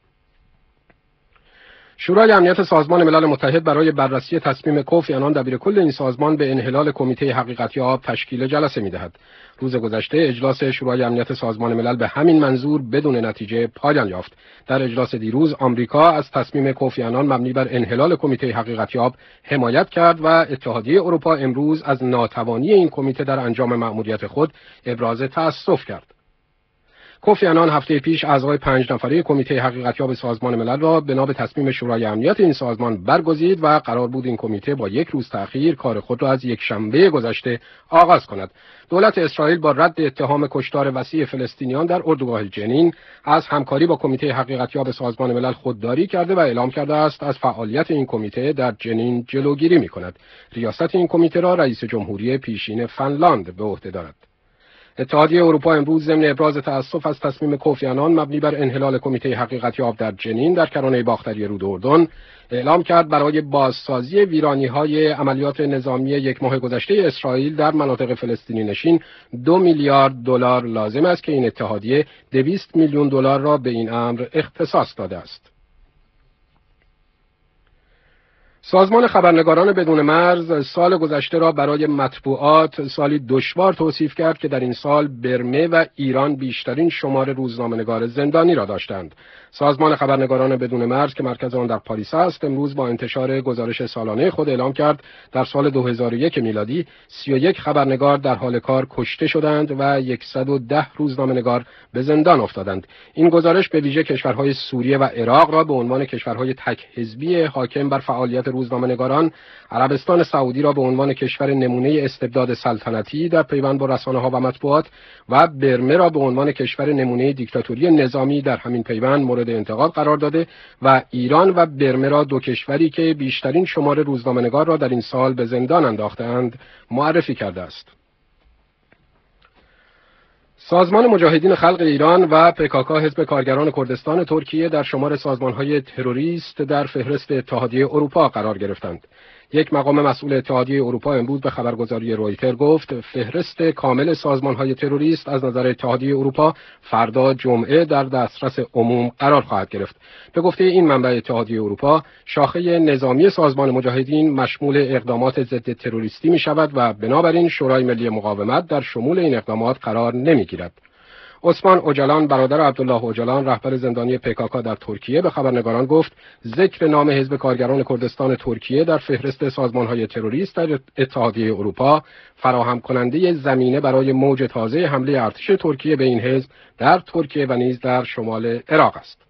شورای امنیت سازمان ملل متحد برای بررسی تصمیم کوفی عنان دبیرکل این سازمان به انحلال کمیته حقیقتیاب تشکیل جلسه می‌دهد. روز گذشته اجلاس شورای امنیت سازمان ملل به همین منظور بدون نتیجه پایان یافت. در اجلاس دیروز آمریکا از تصمیم کوفی عنان مبنی بر انحلال کمیته حقیقتیاب حمایت کرد و اتحادیه اروپا امروز از ناتوانی این کمیته در انجام مأموریت خود ابراز تأسف کرد. کوفی عنان هفته پیش اعضای پنج نفره کمیته حقیقتیاب سازمان ملل را بنا به تصمیم شورای امنیت این سازمان برگزید و قرار بود این کمیته با یک روز تأخیر کار خود را از یک شنبه گذشته آغاز کند. دولت اسرائیل با رد اتهام کشتار وسیع فلسطینیان در اردوگاه جنین از همکاری با کمیته حقیقتیاب سازمان ملل خودداری کرده و اعلام کرده است از فعالیت این کمیته در جنین جلوگیری می‌کند. ریاست این کمیته را رئیس جمهوری پیشین فنلاند به عهده دارد. اتحادیه اروپا امروز ضمن ابراز تأسف از تصمیم کوفی عنان مبنی بر انحلال کمیته حقیقتیاب در جنین در کرانه باختری رود اردن اعلام کرد برای بازسازی ویرانی‌های عملیات نظامی یک ماه گذشته اسرائیل در مناطق فلسطینی نشین دو میلیارد دلار لازم است که این اتحادیه دویست میلیون دلار را به این امر اختصاص داده است. سازمان خبرنگاران بدون مرز سال گذشته را برای مطبوعات سالی دشوار توصیف کرد که در این سال برمه و ایران بیشترین شمار روزنامه‌نگار زندانی را داشتند. سازمان خبرنگاران بدون مرز که مرکز آن در پاریس است، امروز با انتشار گزارش سالانه خود اعلام کرد در سال دو هزار و یک میلادی سی و یک خبرنگار در حال کار کشته شدند و صد و ده روزنامه‌نگار به زندان افتادند. این گزارش به ویژه کشورهای سوریه و عراق را به عنوان کشورهای تک حزبی حاکم بر فعالیت روزنامه‌نگاران، عربستان سعودی را به عنوان کشور نمونه استبداد سلطنتی در پیوند با رسانه‌ها و مطبوعات و برمه را به عنوان کشور نمونه دیکتاتوری نظامی در همین پیوند مورد انتقاد قرار داده و ایران و برمه را دو کشوری که بیشترین شمار روزنامه‌نگار را در این سال به زندان انداخته‌اند معرفی کرده است. سازمان مجاهدین خلق ایران و پکاک حزب کارگران کردستان ترکیه در شمار سازمان‌های تروریست در فهرست اتحادیه اروپا قرار گرفتند. یک مقام مسئول اتحادیه اروپا امروز به خبرگزاری رویتر گفت فهرست کامل سازمان‌های تروریست از نظر اتحادیه اروپا فردا جمعه در دسترس عموم قرار خواهد گرفت. به گفته این منبع اتحادیه اروپا، شاخه نظامی سازمان مجاهدین مشمول اقدامات ضد تروریستی می‌شود و بنابراین شورای ملی مقاومت در شمول این اقدامات قرار نمی‌گیرد. عثمان اوجالان برادر عبدالله اوجالان رهبر زندانی پکاکا در ترکیه به خبرنگاران گفت ذکر نام حزب کارگران کردستان ترکیه در فهرست سازمان‌های تروریست در اتحادیه اروپا فراهم کننده زمینه برای موج تازه حمله ارتش ترکیه به این حزب در ترکیه و نیز در شمال عراق است.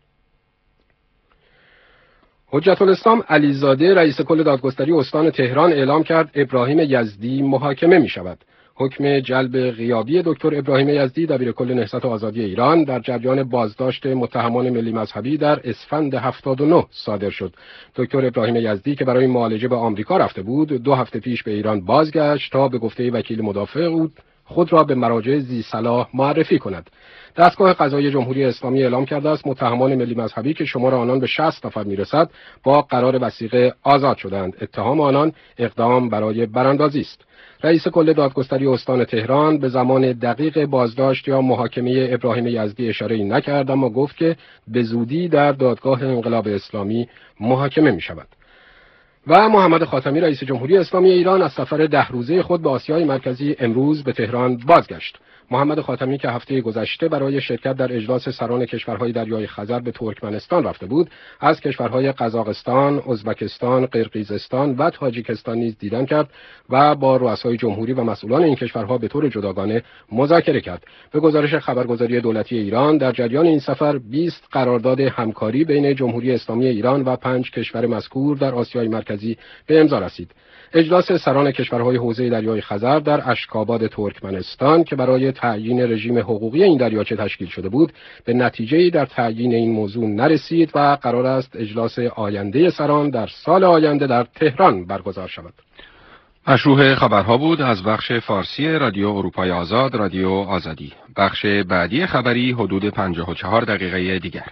حجت الاسلام علیزاده رئیس کل دادگستری استان تهران اعلام کرد ابراهیم یزدی محاکمه می شود. حکم جلب غیابی دکتر ابراهیم یزدی دبیرکل نهضت آزادی ایران در جریان بازداشت متهمان ملی مذهبی در اسفند هفتاد و نه صادر شد. دکتر ابراهیم یزدی که برای معالجه به آمریکا رفته بود، دو هفته پیش به ایران بازگشت تا به گفته وکیل مدافع او خود را به مراجع ذی صلاح معرفی کند. دستگاه قضایی جمهوری اسلامی اعلام کرده است متهمان ملی مذهبی که شمار آنان به شصت نفر میرسد با قرار وثیقه آزاد شدند. اتهام آنان اقدام برای براندازی است. رئیس کل دادگستری استان تهران به زمان دقیق بازداشت یا محاکمه ابراهیم یزدی اشاره‌ای نکرد، اما گفت که به زودی در دادگاه انقلاب اسلامی محاکمه می شود. و محمد خاتمی رئیس جمهوری اسلامی ایران از سفر ده روزه خود به آسیای مرکزی امروز به تهران بازگشت. محمد خاتمی که هفته گذشته برای شرکت در اجلاس سران کشورهای دریای خزر به ترکمنستان رفته بود، از کشورهای قزاقستان، ازبکستان، قرقیزستان و تاجیکستان نیز دیدن کرد و با رؤسای جمهوری و مسئولان این کشورها به طور جداگانه مذاکره کرد. به گزارش خبرگزاری دولتی ایران، در جریان این سفر بیست قرارداد همکاری بین جمهوری اسلامی ایران و پنج کشور مذکور در آسیای مرکزی به امضا رسید. اجلاس سران کشورهای حوزه دریای خزر در اشکاباد ترکمنستان که برای تعیین رژیم حقوقی این دریاچه تشکیل شده بود، به نتیجه‌ای در تعیین این موضوع نرسید و قرار است اجلاس آینده سران در سال آینده در تهران برگزار شود. مشروع خبرها بود از بخش فارسی رادیو اروپای آزاد، رادیو آزادی. بخش بعدی خبری حدود پنجاه و چهار دقیقه دیگر.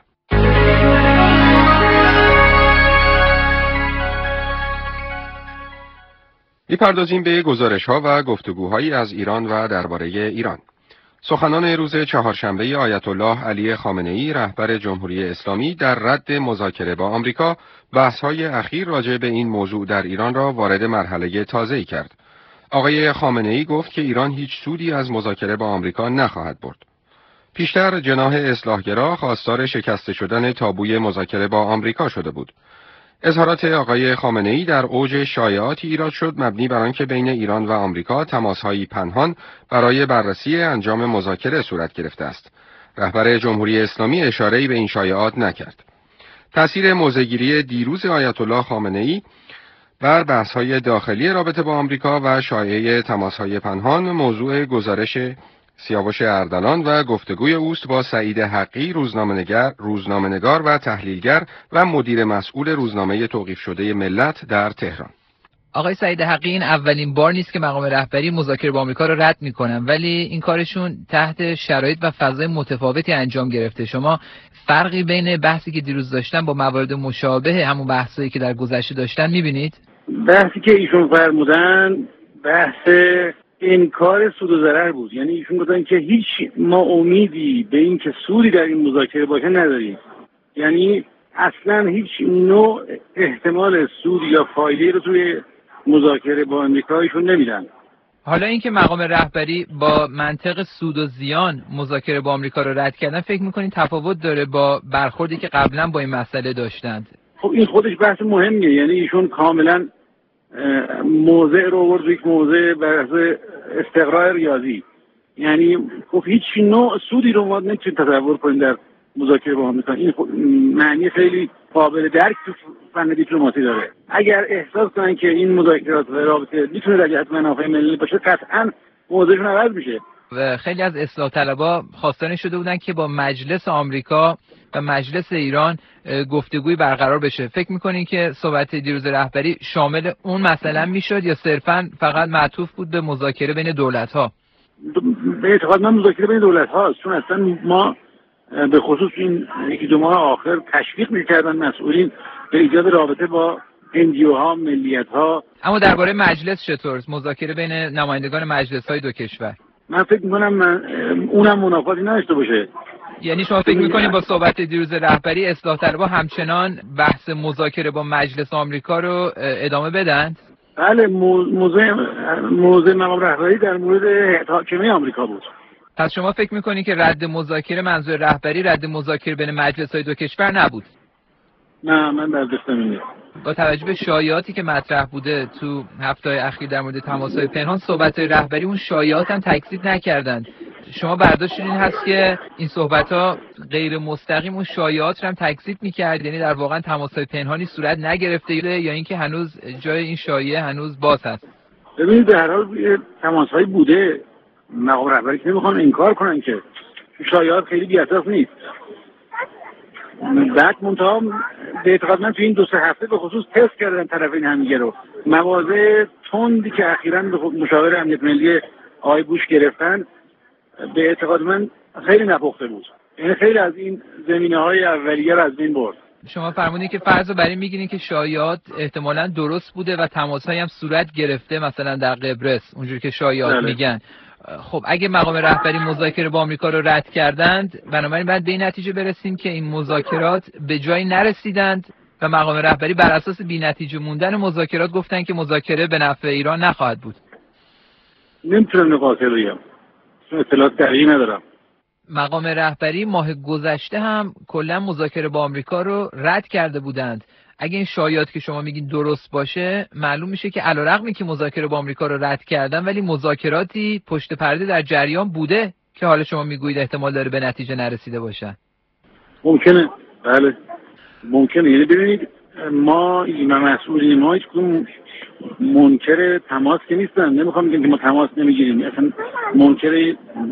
می‌پردازیم به گزارش‌ها و گفتگوهایی از ایران و درباره ایران. سخنان روز چهارشنبه آیت الله علی خامنه‌ای رهبر جمهوری اسلامی در رد مذاکره با آمریکا، بحث‌های اخیر راجع به این موضوع در ایران را وارد مرحله تازه‌ای کرد. آقای خامنه‌ای گفت که ایران هیچ سودی از مذاکره با آمریکا نخواهد برد. پیشتر جناح اصلاحگرا خواستار شکسته شدن تابوی مذاکره با آمریکا شده بود. اظهارات آقای خامنه‌ای در اوج شایعاتی ایراد شد مبنی بر آنکه بین ایران و آمریکا تماس‌های پنهان برای بررسی انجام مذاکره صورت گرفته است. رهبر جمهوری اسلامی اشاره‌ای به این شایعات نکرد. تأثیر موضع‌گیری دیروز آیت الله خامنه‌ای بر بحث‌های داخلی رابطه با آمریکا و شایعه تماس‌های پنهان موضوع گزارش سیاوش اردلان و گفتگوی اوست با سعید حقی، روزنامه‌نگار، روزنامه‌نگار و تحلیلگر و مدیر مسئول روزنامه توقیف شده ملت در تهران. آقای سعید حقی، این اولین بار نیست که مقام رهبری مذاکره با آمریکا رو رد می‌کنن، ولی این کارشون تحت شرایط و فضای متفاوتی انجام گرفته. شما فرقی بین بحثی که دیروز داشتن با موارد مشابه همون بحثایی که در گذشته داشتن می‌بینید؟ بحثی که ایشون فرمودن بحث انکار سود و ضرر بود. یعنی ایشون گفتن که هیچ ما امیدی به این که سودی در این مذاکره باشه نداریم. یعنی اصلا هیچ نوع احتمال سود یا فایده رو توی مذاکره با آمریکا ایشون نمیدن. حالا اینکه مقام رهبری با منطق سود و زیان مذاکره با آمریکا رو رد کردن، فکر می‌کنید تفاوت داره با برخوردی که قبلا با این مسئله داشتند؟ خب این خودش بحث مهمیه. یعنی ایشون کاملا موضع رو آورد یک موضع بر استقرار ریاضی. یعنی خب هیچ نوع سودی رو ما نمیتونیم تصور کنیم در مذاکره با آمریکا. این معنی خیلی قابل درک تو فن دیپلماسی داره. اگر احساس کنن که این مذاکرات و رابطه میتونه در جهت منافع ملی باشه، قطعا موضعشون عوض میشه. و خیلی از اصلاح طلبها خواستار شده بودن که با مجلس آمریکا و مجلس ایران گفتگوی برقرار بشه. فکر میکنین که صحبت دیروز رهبری شامل اون مثلا میشد یا صرفا فقط معطوف بود به مذاکره بین دولت ها؟ به اعتقاد من مذاکره بین دولت هاست، چون اصلا ما به خصوص این یکی دو ماه آخر تشویق میکردن مسئولین به ایجاد رابطه با اندیو ها، ملیت ها. اما درباره مجلس چطور؟ مذاکره بین نمایندگان مجلس های دو کشور؟ من فکر میکنم من اونم منافاتی نداشته باشه. یعنی شما فکر میکنید با صحبت دیروز رهبری اصلاح طلبها همچنان بحث مذاکره با مجلس آمریکا رو ادامه بدن؟ بله، موضوع موضوع مقام رهبری در مورد حاکمیت آمریکا بود. پس شما فکر میکنی که رد مذاکره منظور رهبری رد مذاکره بین مجلس‌های دو کشور نبود؟ نه، من در دستم اینه. با توجه به شایعاتی که مطرح بوده تو هفته‌های اخیر در مورد تماس‌های پنهان، صحبت‌های رهبری اون شایعات هم تکذیب نکردند. شما برداشتتون این هست که این صحبت‌ها غیر مستقیم اون شایعات رو هم تکذیب می‌کرد، یعنی در واقع تماس‌های پنهانی صورت نگرفته یا اینکه هنوز جای این شایعه هنوز باز هست؟ ببینید به هر حال تماس‌هایی بوده، مقام رهبری که نمی‌خوان انکار کنن که شایعات خیلی بی‌اساس نیست. بعد منتها به اعتقاد من تو این دو سه هفته به خصوص تست کردن طرفین همدیگه رو. مواضع تندی که اخیراً به مشاور امنیت ملی آقای بوش گرفتن به اعتقاد من خیلی نپخته بود. یعنی خیلی از این زمینه‌های اولیه رو از بین برد. شما فرمودید که فرض رو بر این می‌گیرین که شایعات احتمالاً درست بوده و تماس‌هایی هم صورت گرفته، مثلا در قبرس اونجوری که شایعات بله. میگن. خب اگه مقام رهبری مذاکره با آمریکا رو رد کردند، بنابراین باید به این نتیجه برسیم که این مذاکرات به جایی نرسیدند و مقام رهبری بر اساس بی‌نتیجه موندن مذاکرات گفتن که مذاکره به نفع ایران نخواهد بود. نمیتونم نقاط بگم، اطلاعات دقیقی ندارم. مقام رهبری ماه گذشته هم کلا مذاکره با آمریکا رو رد کرده بودند. اگه این شایعات که شما میگین درست باشه، معلوم میشه که علیرغم که مذاکره با آمریکا رو رد کردن، ولی مذاکراتی پشت پرده در جریان بوده که حالا شما میگویید احتمال داره به نتیجه نرسیده باشن. ممکنه، بله ممکنه. یعنی ببینید ما این مسئولین ما هیچ کدوم منکر تماس که نیستن. نمیخوام بگم که ما تماس نمیگیریم، اصلا منکر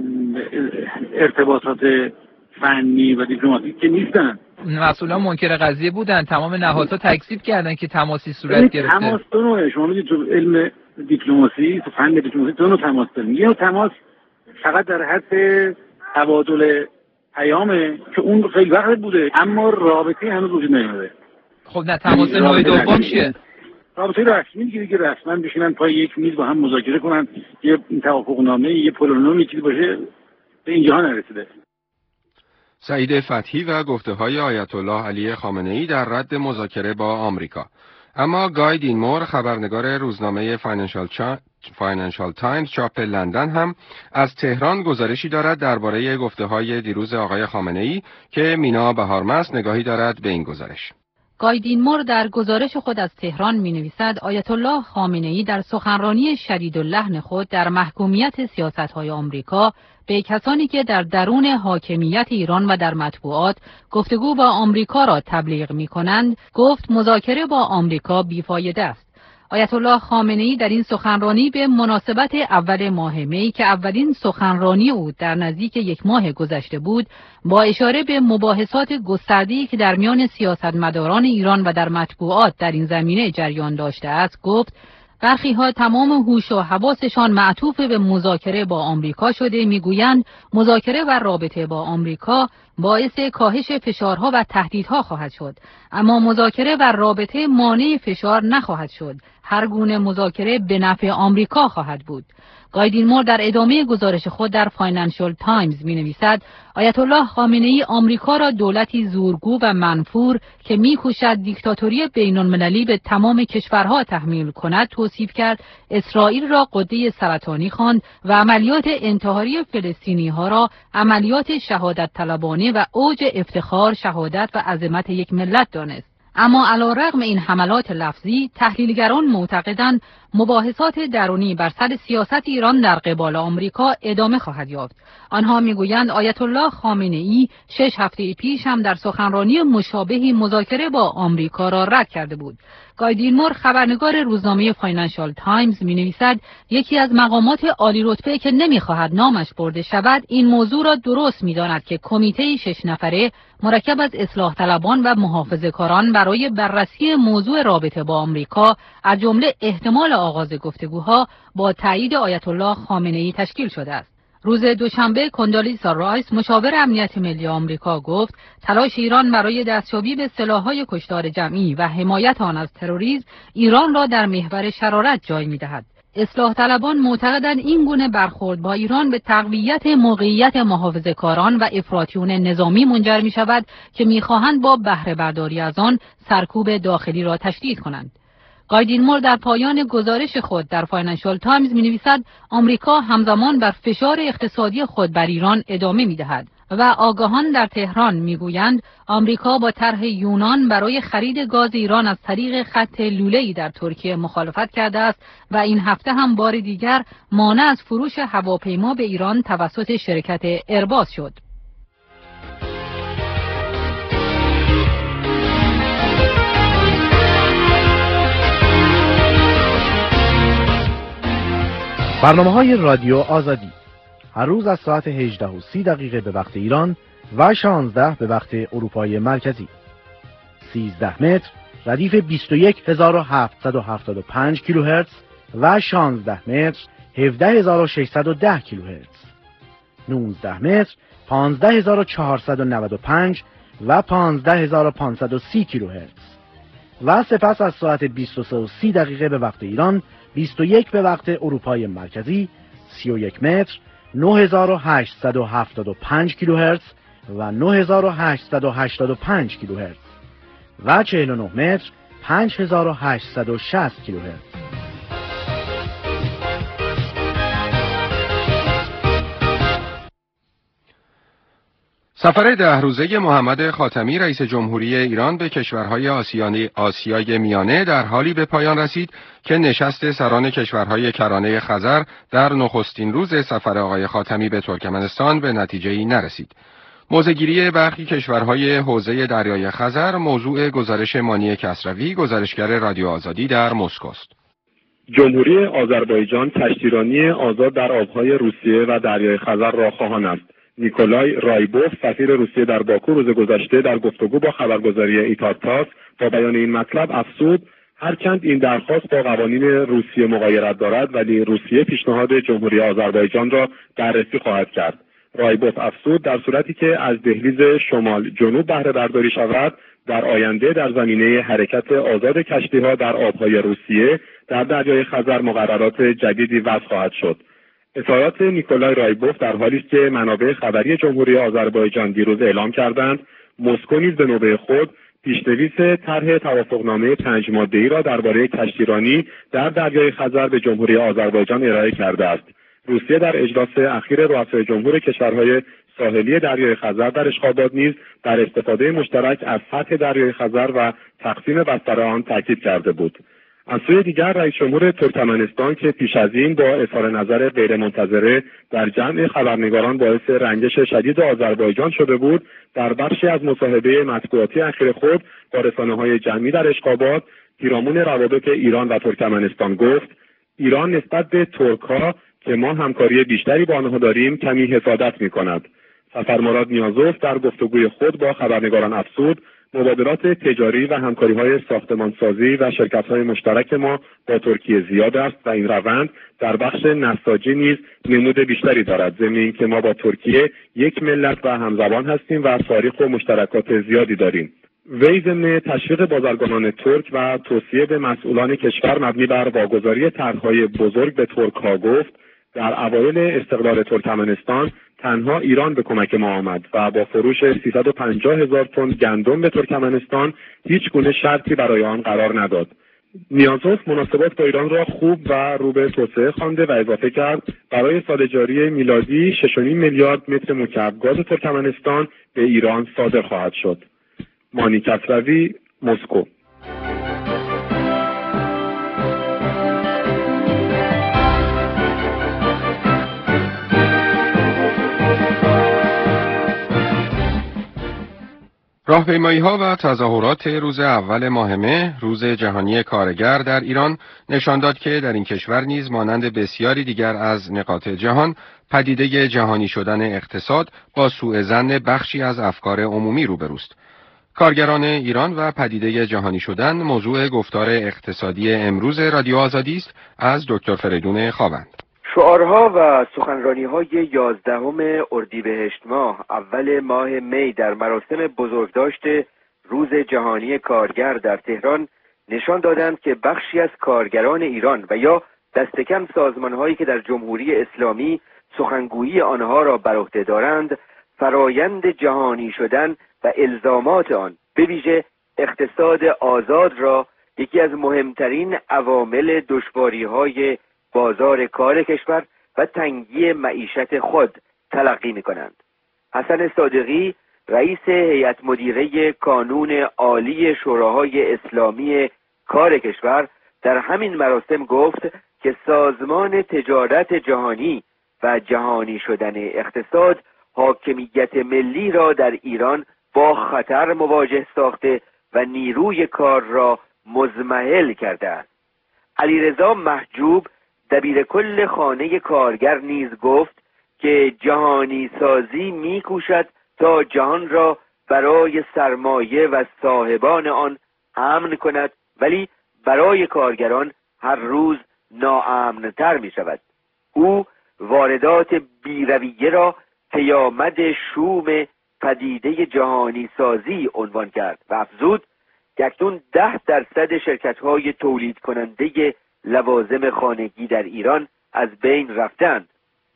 ارتباطات فنی و دیپلماتیک که نیستن. مسئولان منکر قضیه بودن، تمام نهادها تکذیب کردن که تماسی صورت گرفته. تماس دو نوعه. شما میدید تو علم دیپلماسی، تو فن دیپلماسی دو نوع تماس داریم. یه تماس فقط در حد تبادل پیامه که اون خیلی وقت بوده اما رابطه هنوز وجود نیومده. خب نه، تماس نوع دوم چیه؟ رابطه رسمی دیگه که رسما بشینن پای یک میز با هم مذاکره کنن، یه توافقنامه، یه پلونومی چیزی باشه، به اینجا نرسیده. سعید فتحی و گفته‌های آیت الله علی خامنه‌ای در رد مذاکره با آمریکا. اما گای دینمور، خبرنگار روزنامه فاینانشال چا... فاینانشال تایمز چاپ لندن، هم از تهران گزارشی دارد درباره گفته‌های دیروز آقای خامنه‌ای که مینا بهارمست نگاهی دارد به این گزارش. گای دینمور در گزارش خود از تهران می‌نویسد آیت الله خامنه‌ای در سخنرانی شدیداللحن خود در محکومیت سیاست‌های آمریکا به کسانی که در درون حاکمیت ایران و در مطبوعات گفتگو با آمریکا را تبلیغ می‌کنند، گفت مذاکره با آمریکا بیفایده است. آیت الله خامنه‌ای در این سخنرانی به مناسبت اول ماه می که اولین سخنرانی او در نزدیک یک ماه گذشته بود، با اشاره به مباحثات گسترده‌ای که در میان سیاستمداران ایران و در مطبوعات در این زمینه جریان داشته است، گفت برخی ها تمام هوش و حواسشان معطوف به مذاکره با آمریکا شده، میگویند مذاکره و رابطه با آمریکا باعث کاهش فشارها و تهدیدها خواهد شد، اما مذاکره و رابطه مانع فشار نخواهد شد. هر گونه مذاکره به نفع آمریکا خواهد بود. گای دینمور در ادامه گزارش خود در فاینانشال تایمز می‌نویسد آیت الله خامنه‌ای آمریکا را دولتی زورگو و منفور که می‌کوشد دیکتاتوری بین‌المللی به تمام کشورها تحمیل کند توصیف کرد، اسرائیل را قده سرطانی خواند و عملیات انتحاری فلسطینی‌ها را عملیات شهادت طلبانه و اوج افتخار، شهادت و عظمت یک ملت دانست. اما علیرغم این حملات لفظی، تحلیلگران معتقدند مباحثات درونی بر سر سیاست ایران در قبال آمریکا ادامه خواهد یافت. آنها میگویند آیت الله خامنه‌ای شش هفته پیش هم در سخنرانی مشابهی مذاکره با آمریکا را رد کرده بود. گای دینمور، خبرنگار روزنامه فاینانشال تایمز، می‌نویسد یکی از مقامات عالی رتبه که نمی‌خواهد نامش برده شود این موضوع را درست می‌داند که کمیته شش نفره مرکب از اصلاح طلبان و محافظه‌کاران برای بررسی موضوع رابطه با آمریکا از جمله احتمال آغاز گفتگوها با تایید آیت الله خامنه‌ای تشکیل شده است. روز دوشنبه کندالیسا رایس، مشاور امنیت ملی آمریکا، گفت تلاش ایران برای دستیابی به سلاح‌های کشتار جمعی و حمایت آن از تروریسم ایران را در محور شرارت جای می‌دهد. اصلاح طلبان معتقدند این گونه برخورد با ایران به تقویت موقعیت محافظه‌کاران و افراطیون نظامی منجر می‌شود که می‌خواهند با بهره برداری از آن سرکوب داخلی را تشدید کنند. گایدینمور در پایان گزارش خود در فاینانشال تایمز می‌نویسد آمریکا همزمان بر فشار اقتصادی خود بر ایران ادامه می‌دهد و آگاهان در تهران می‌گویند آمریکا با طرح یونان برای خرید گاز ایران از طریق خط لوله‌ای در ترکیه مخالفت کرده است و این هفته هم بار دیگر مانع از فروش هواپیما به ایران توسط شرکت ایرباس شد. برنامه‌های رادیو آزادی هر روز از ساعت هجده و سی دقیقه به وقت ایران و شانزده به وقت اروپای مرکزی. سیزده متر ردیف بیست و یک هزار و هفتصد و هفتاد و پنج کیلوهرتز و شانزده متر هفده هزار و ششصد و ده کیلوهرتز. نوزده متر پانزده هزار و چهارصد و نود و پنج و پانزده هزار و پانصد و سی کیلوهرتز. و سپس از ساعت بیست و سه و سی دقیقه به وقت ایران، بیست و یک به وقت اروپای مرکزی، سی و یک متر نه هزار و هشتصد و هفتاد و پنج کیلوهرتز و نه هزار و هشتصد و هشتاد و پنج کیلوهرتز و چهل و نه متر پنج هزار و هشتصد و شصت کیلوهرتز. سفر ده روزه محمد خاتمی رئیس جمهوری ایران به کشورهای آسیانی آسیای میانه در حالی به پایان رسید که نشست سران کشورهای کرانه خزر در نخستین روز سفر آقای خاتمی به ترکمنستان به نتیجه‌ای نرسید. موضع‌گیری برخی کشورهای حوزه دریای خزر موضوع گزارش مانی کسروی، گزارشگر رادیو آزادی در مسکو است. جمهوری آذربایجان کشتیرانی آزاد در آبهای روسیه و دریای خزر را خواهان است. نیکولای رایبوف سفیر روسیه در باکو روز گذشته در گفتگو با خبرگزاری ایتارتاس با بیان این مطلب افزود هرچند این درخواست با قوانین روسیه مغایرت دارد ولی روسیه پیشنهاد جمهوری آذربایجان را بررسی خواهد کرد. رایبوف افزود در صورتی که از دهلیز شمال جنوب بهره برداری شود در آینده در زمینه حرکت آزاد کشتی‌ها در آبهای روسیه در دریای خزر مقررات جدیدی وضع خواهد شد. اظهارات نیکولای رایبوف در حالی است که منابع خبری جمهوری آذربایجان دیروز اعلام کردند مسکو نیز به نوبه خود پیشنویس طرح توافقنامه پنج ماده‌ای را درباره کشتیرانی در دریای خزر به جمهوری آذربایجان ارائه کرده است. روسیه در اجلاس اخیر رؤسای جمهور کشورهای ساحلی دریای خزر در اشخاباد نیز در استفاده مشترک از سطح دریای خزر و تقسیم بستر آن تاکید کرده بود. از سوی دیگر رئیس جمهور ترکمنستان که پیش از این با اظهار نظر غیرمنتظره در جمع خبرنگاران باعث رنجش شدید آذربایجان شده بود، در بخشی از مصاحبه مطبوعاتی اخیر خود با رسانه‌های جمعی در اشخاباد پیرامون روابط ایران و ترکمنستان گفت ایران نسبت به ترک‌ها که ما همکاری بیشتری با آنها داریم کمی حسادت می‌کند. سفرمراد نیازوف در گفتگوی خود با خبرنگاران افزود مبادلات تجاری و همکاری‌های ساختمانسازی و شرکت‌های مشترک ما با ترکیه زیاد است و این روند در بخش نساجی نیز نمود بیشتری دارد، ضمن اینکه ما با ترکیه یک ملت و همزبان هستیم و فاریق و مشترکات زیادی داریم. وی ضمن تشویق بازرگانان ترک و توصیه به مسئولان کشور مبنی بر واگذاری طرح‌های بزرگ به ترک‌ها گفت در اوایل استقلال ترکمنستان تنها ایران به کمک ما آمد و با فروش سیصد و پنجاه هزار تن گندم به ترکمنستان هیچ گونه شرطی برای آن قرار نداد. نیازوف مناسبات با ایران را خوب و رو به توسعه خوانده و اضافه کرد برای سال جاری میلادی شش و نیم میلیارد متر مکعب گاز ترکمنستان به ایران صادر خواهد شد. مانی کسروی، مسکو. راهپیمایی‌ها و تظاهرات روز اول ماه مه، روز جهانی کارگر در ایران نشان داد که در این کشور نیز مانند بسیاری دیگر از نقاط جهان، پدیده جهانی شدن اقتصاد با سوء ظن بخشی از افکار عمومی روبروست. کارگران ایران و پدیده جهانی شدن موضوع گفتار اقتصادی امروز رادیو آزادی است از دکتر فریدون خاوند. شعارها و سخنرانی‌های یازدهم اردیبهشت ماه اول ماه می در مراسم بزرگداشت روز جهانی کارگر در تهران نشان دادند که بخشی از کارگران ایران و یا دست کم سازمان‌هایی که در جمهوری اسلامی سخنگویی آنها را بر عهده دارند فرایند جهانی شدن و الزامات آن به ویژه اقتصاد آزاد را یکی از مهمترین عوامل دشواری‌های بازار کار کشور و تنگی معیشت خود تلقی می‌کنند. حسن صادقی، رئیس هیئت مدیره کانون عالی شوراهای اسلامی کار کشور، در همین مراسم گفت که سازمان تجارت جهانی و جهانی شدن اقتصاد حاکمیت ملی را در ایران با خطر مواجه ساخته و نیروی کار را مضمحل کرده است. علیرضا محجوب، دبیر کل خانه کارگر، نیز گفت که جهانی سازی می کوشد تا جهان را برای سرمایه و صاحبان آن امن کند، ولی برای کارگران هر روز ناامن‌تر می شود. او واردات بی‌رویه را پیامد شوم پدیده جهانی سازی عنوان کرد و افزود که اکنون ده درصد شرکت‌های تولید کننده لوازم خانگی در ایران از بین رفتند.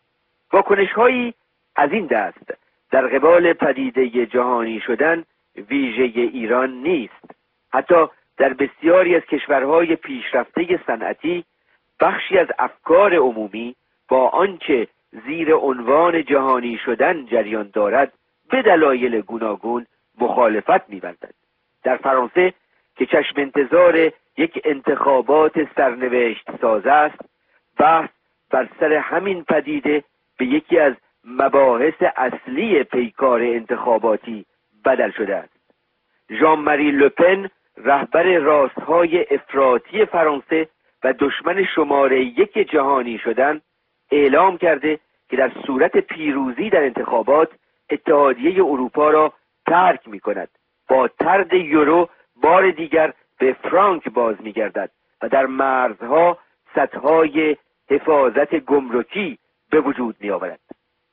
واکنش‌هایی از این دست در قبال پدیده جهانی شدن ویژه ایران نیست. حتی در بسیاری از کشورهای پیشرفته صنعتی بخشی از افکار عمومی با آنچه زیر عنوان جهانی شدن جریان دارد به دلایل گوناگون مخالفت می‌ورزد. در فرانسه که چشم انتظار یک انتخابات سرنوشت ساز است، بحث بر سر همین پدیده به یکی از مباحث اصلی پیکار انتخاباتی بدل شده است. ژان ماری لوپن، رهبر راستهای افراطی فرانسه و دشمن شماره یک جهانی شدن، اعلام کرده که در صورت پیروزی در انتخابات اتحادیه اروپا را ترک می کند. با طرد یورو بار دیگر به فرانک باز می گردد و در مرزها سدهای حفاظت گمرکی به وجود می آورد.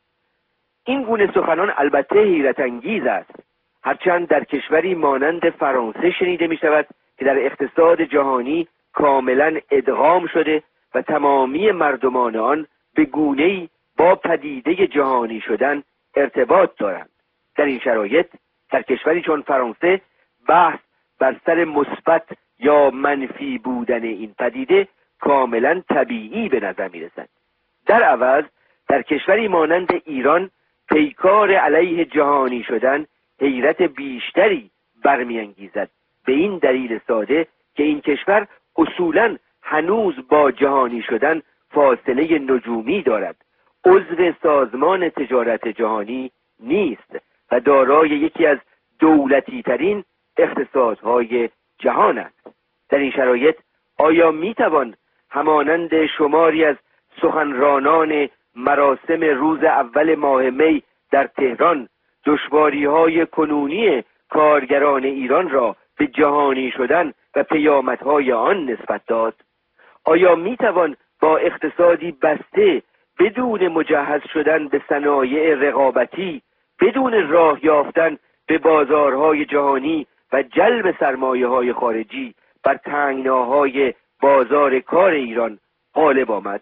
این گونه سخنان البته حیرت انگیز است، هرچند در کشوری مانند فرانسه شنیده می شود که در اقتصاد جهانی کاملا ادغام شده و تمامی مردمان آن به گونه‌ای با پدیده جهانی شدن ارتباط دارند. در این شرایط در کشوری چون فرانسه بحث بر سر مثبت یا منفی بودن این پدیده کاملا طبیعی به نظر می رسد. در عوض در کشوری مانند ایران پیکار علیه جهانی شدن حیرت بیشتری برمی‌انگیزد، به این دلیل ساده که این کشور اصولاً هنوز با جهانی شدن فاصله نجومی دارد، عضو سازمان تجارت جهانی نیست و دارای یکی از دولتی ترین اقتصادهای جهان است. در این شرایط آیا میتوان همانند شماری از سخنرانان مراسم روز اول ماه می در تهران دشواری‌های کنونی کارگران ایران را به جهانی شدن و پیامدهای آن نسبت داد؟ آیا میتوان با اقتصادی بسته بدون مجهز شدن به صنایع رقابتی، بدون راه یافتن به بازارهای جهانی و جلب سرمایه‌های خارجی بر تنگناهای بازار کار ایران غالب آمد؟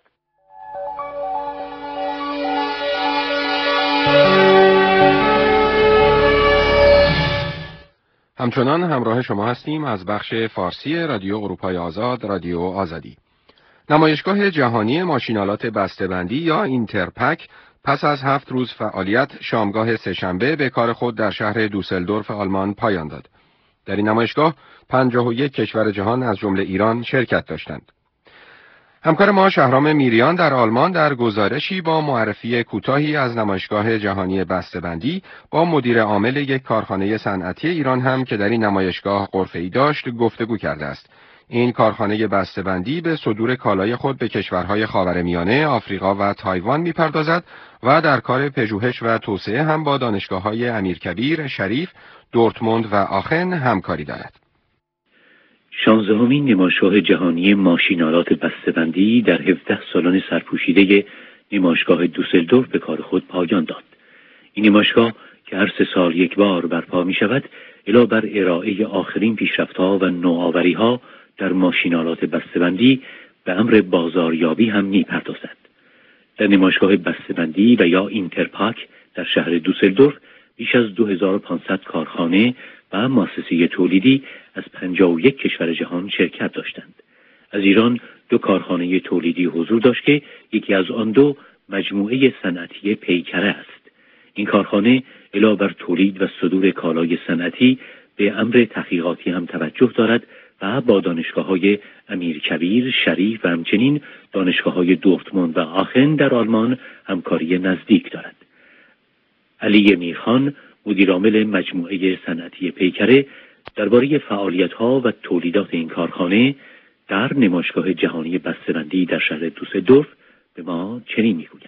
همچنان همراه شما هستیم از بخش فارسی رادیو اروپای آزاد، رادیو آزادی. نمایشگاه جهانی ماشینالات بسته‌بندی یا اینترپک پس از هفت روز فعالیت شامگاه سه‌شنبه به کار خود در شهر دوسلدورف آلمان پایان داد. در این نمایشگاه پنجاه و یک کشور جهان از جمله ایران شرکت داشتند. همکار ما شهرام میریان در آلمان در گزارشی با معرفی کوتاهی از نمایشگاه جهانی بسته‌بندی با مدیر عامل یک کارخانه صنعتی ایران هم که در این نمایشگاه غرفه‌ای داشت گفتگو کرده است. این کارخانه بسته‌بندی به صدور کالای خود به کشورهای خاورمیانه، آفریقا و تایوان می‌پردازد و در کار پژوهش و توسعه هم با دانشگاه‌های امیرکبیر، شریف، دورتموند و آخن همکاری دارد. شانزدهمین نمایشگاه جهانی ماشینالات بسته‌بندی در هفده سالن سرپوشیده نمایشگاه دوسلدورف به کار خود پایان داد. این نمایشگاه که هر سه سال یک بار برپا می شود، علاوه بر ارائه آخرین پیشرفت‌ها و نوآوری‌ها در ماشینالات بسته‌بندی به امر بازاریابی هم می‌پردازد. در نمایشگاه بسته‌بندی و یا اینترپاک در شهر دوسلدورف بیش از دو هزار و پانصد کارخانه و مؤسسه تولیدی از پنجاه و یک کشور جهان شرکت داشتند. از ایران دو کارخانه تولیدی حضور داشت که یکی از آن دو مجموعه صنعتی پیکره است. این کارخانه علاوه بر تولید و صدور کالای صنعتی به امر تحقیقاتی هم توجه دارد و با دانشگاه‌های امیرکبیر، شریف و همچنین دانشگاه‌های دورتموند و آخن در آلمان همکاری نزدیک دارد. علی میرخان، مدیرعامل مجموعه صنعتی پیکره، درباره فعالیت‌ها و تولیدات این کارخانه در نمایشگاه جهانی بسته‌بندی در شهر دوسلدورف به ما چنین میگوید: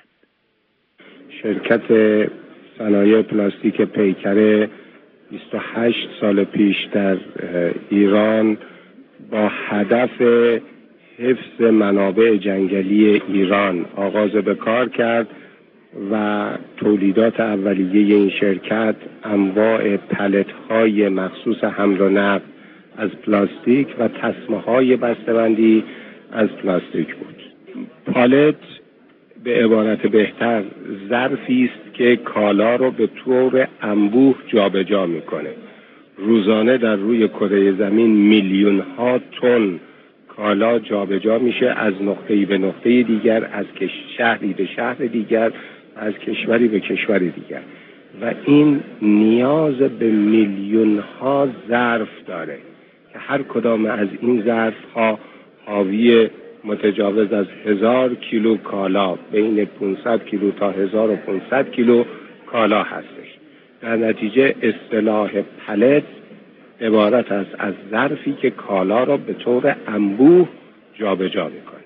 شرکت صنایع پلاستیک پیکره بیست و هشت سال پیش در ایران با هدف حفظ منابع جنگلی ایران آغاز به کار کرد و تولیدات اولیه این شرکت انواع پلت‌های مخصوص حمل و نقل از پلاستیک و تسمه‌های بسته‌بندی از پلاستیک بود. پالت به عبارت بهتر ظرفی است که کالا رو به طور انبوه جابجا میکنه. روزانه در روی کره زمین میلیون ها تن کالا جابجا میشه از نقطه‌ای به نقطه دیگر، از شهری به شهر دیگر، از کشوری به کشور دیگر و این نیاز به میلیون ها ظرف داره که هر کدام از این ظرف ها حاوی متجاوز از هزار کیلو کالا، بین پانصد کیلو تا هزار و پانصد کیلو کالا هستش. در نتیجه اصطلاح پلت عبارت است از ظرفی که کالا را به طور انبوه جابجا میکنه.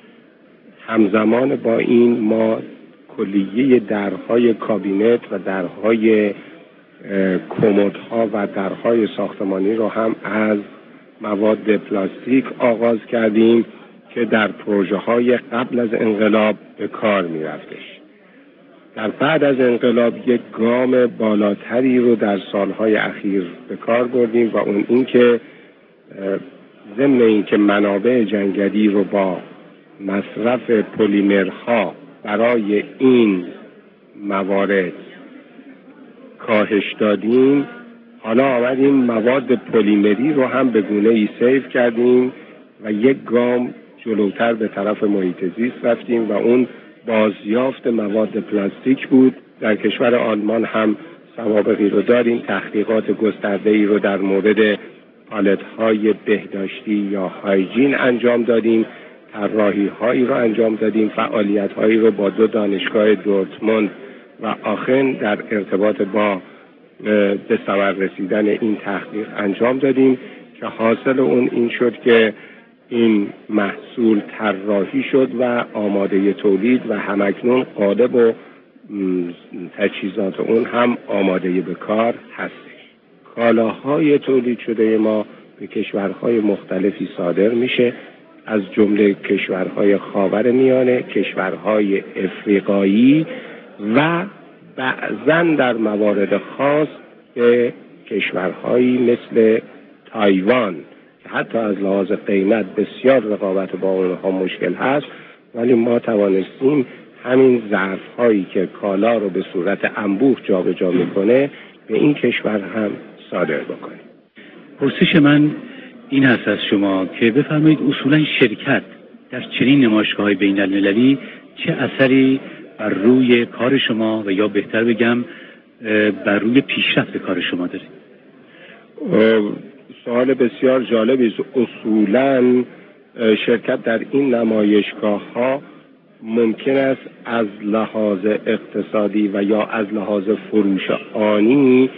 همزمان با این ما کلیه درهای کابینت و درهای کمدها و درهای ساختمانی رو هم از مواد پلاستیک آغاز کردیم که در پروژه های قبل از انقلاب به کار می رفتش. در بعد از انقلاب یک گام بالاتری رو در سالهای اخیر به کار بردیم و اون این که ضمن این که منابع جنگلی رو با مصرف پلیمرها برای این موارد کاهش دادیم، حالا آوردیم مواد پلیمری رو هم به گونه ای سیو کردیم و یک گام جلوتر به طرف محیط زیست رفتیم و اون بازیافت مواد پلاستیک بود. در کشور آلمان هم سوابقی رو داریم، تحقیقات گسترده‌ای رو در مورد پالت‌های بهداشتی یا هایجین انجام دادیم، طراحی‌هایی رو انجام دادیم، فعالیت‌هایی رو با دو دانشگاه دورتموند و آخن در ارتباط با به ثمر رسیدن این تحقیق انجام دادیم که حاصل اون این شد که این محصول طراحی شد و آماده تولید و همکنون قالب و تجهیزات اون هم آماده به کار هستش. کالاهای تولید شده ما به کشورهای مختلفی صادر میشه، از جمله کشورهای خاورمیانه، کشورهای افریقایی و بعضاً در موارد خاص به کشورهایی مثل تایوان که حتی از لحاظ قیمت بسیار رقابت با اونها مشکل هست، ولی ما توانستیم همین ظرف هایی که کالا رو به صورت انبوه جابجا میکنه به این کشور هم صادر بکنیم. پرسش من این هست از شما که بفرمایید اصولا شرکت در چنین نمایشگاه‌های بین‌المللی چه اثری بر روی کار شما و یا بهتر بگم بر روی پیشرفت کار شما داره؟ سوال بسیار جالبی است. اصولا شرکت در این نمایشگاه ها ممکن است از لحاظ اقتصادی و یا از لحاظ فروش آنی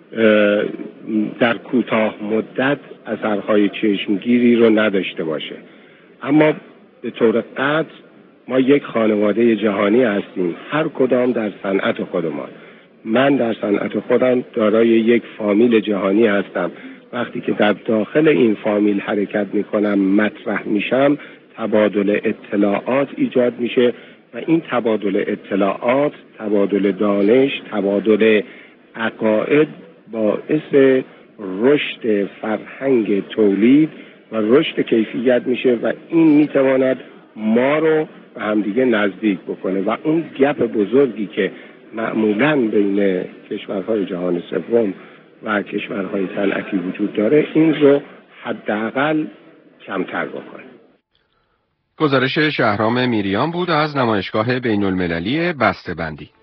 در کوتاه مدت اثرهای چشمگیری رو نداشته باشه، اما به طور قطع ما یک خانواده جهانی هستیم، هر کدام در صنعت خودمان. من در صنعت خودم دارای یک فامیل جهانی هستم. وقتی که در داخل این فامیل حرکت میکنم، مطرح میشم، تبادل اطلاعات ایجاد میشه و این تبادل اطلاعات، تبادل دانش، تبادل عقاید باعث رشد فرهنگ تولید و رشد کیفیت میشه و این میتواند ما رو به همدیگه نزدیک بکنه و اون گپ بزرگی که معمولاً بین کشورهای جهان سوم و کشورهای صنعتی وجود داره این رو حداقل کمتر بکنه. گزارش شهرام میریان بود از نمایشگاه بین المللی بسته‌بندی.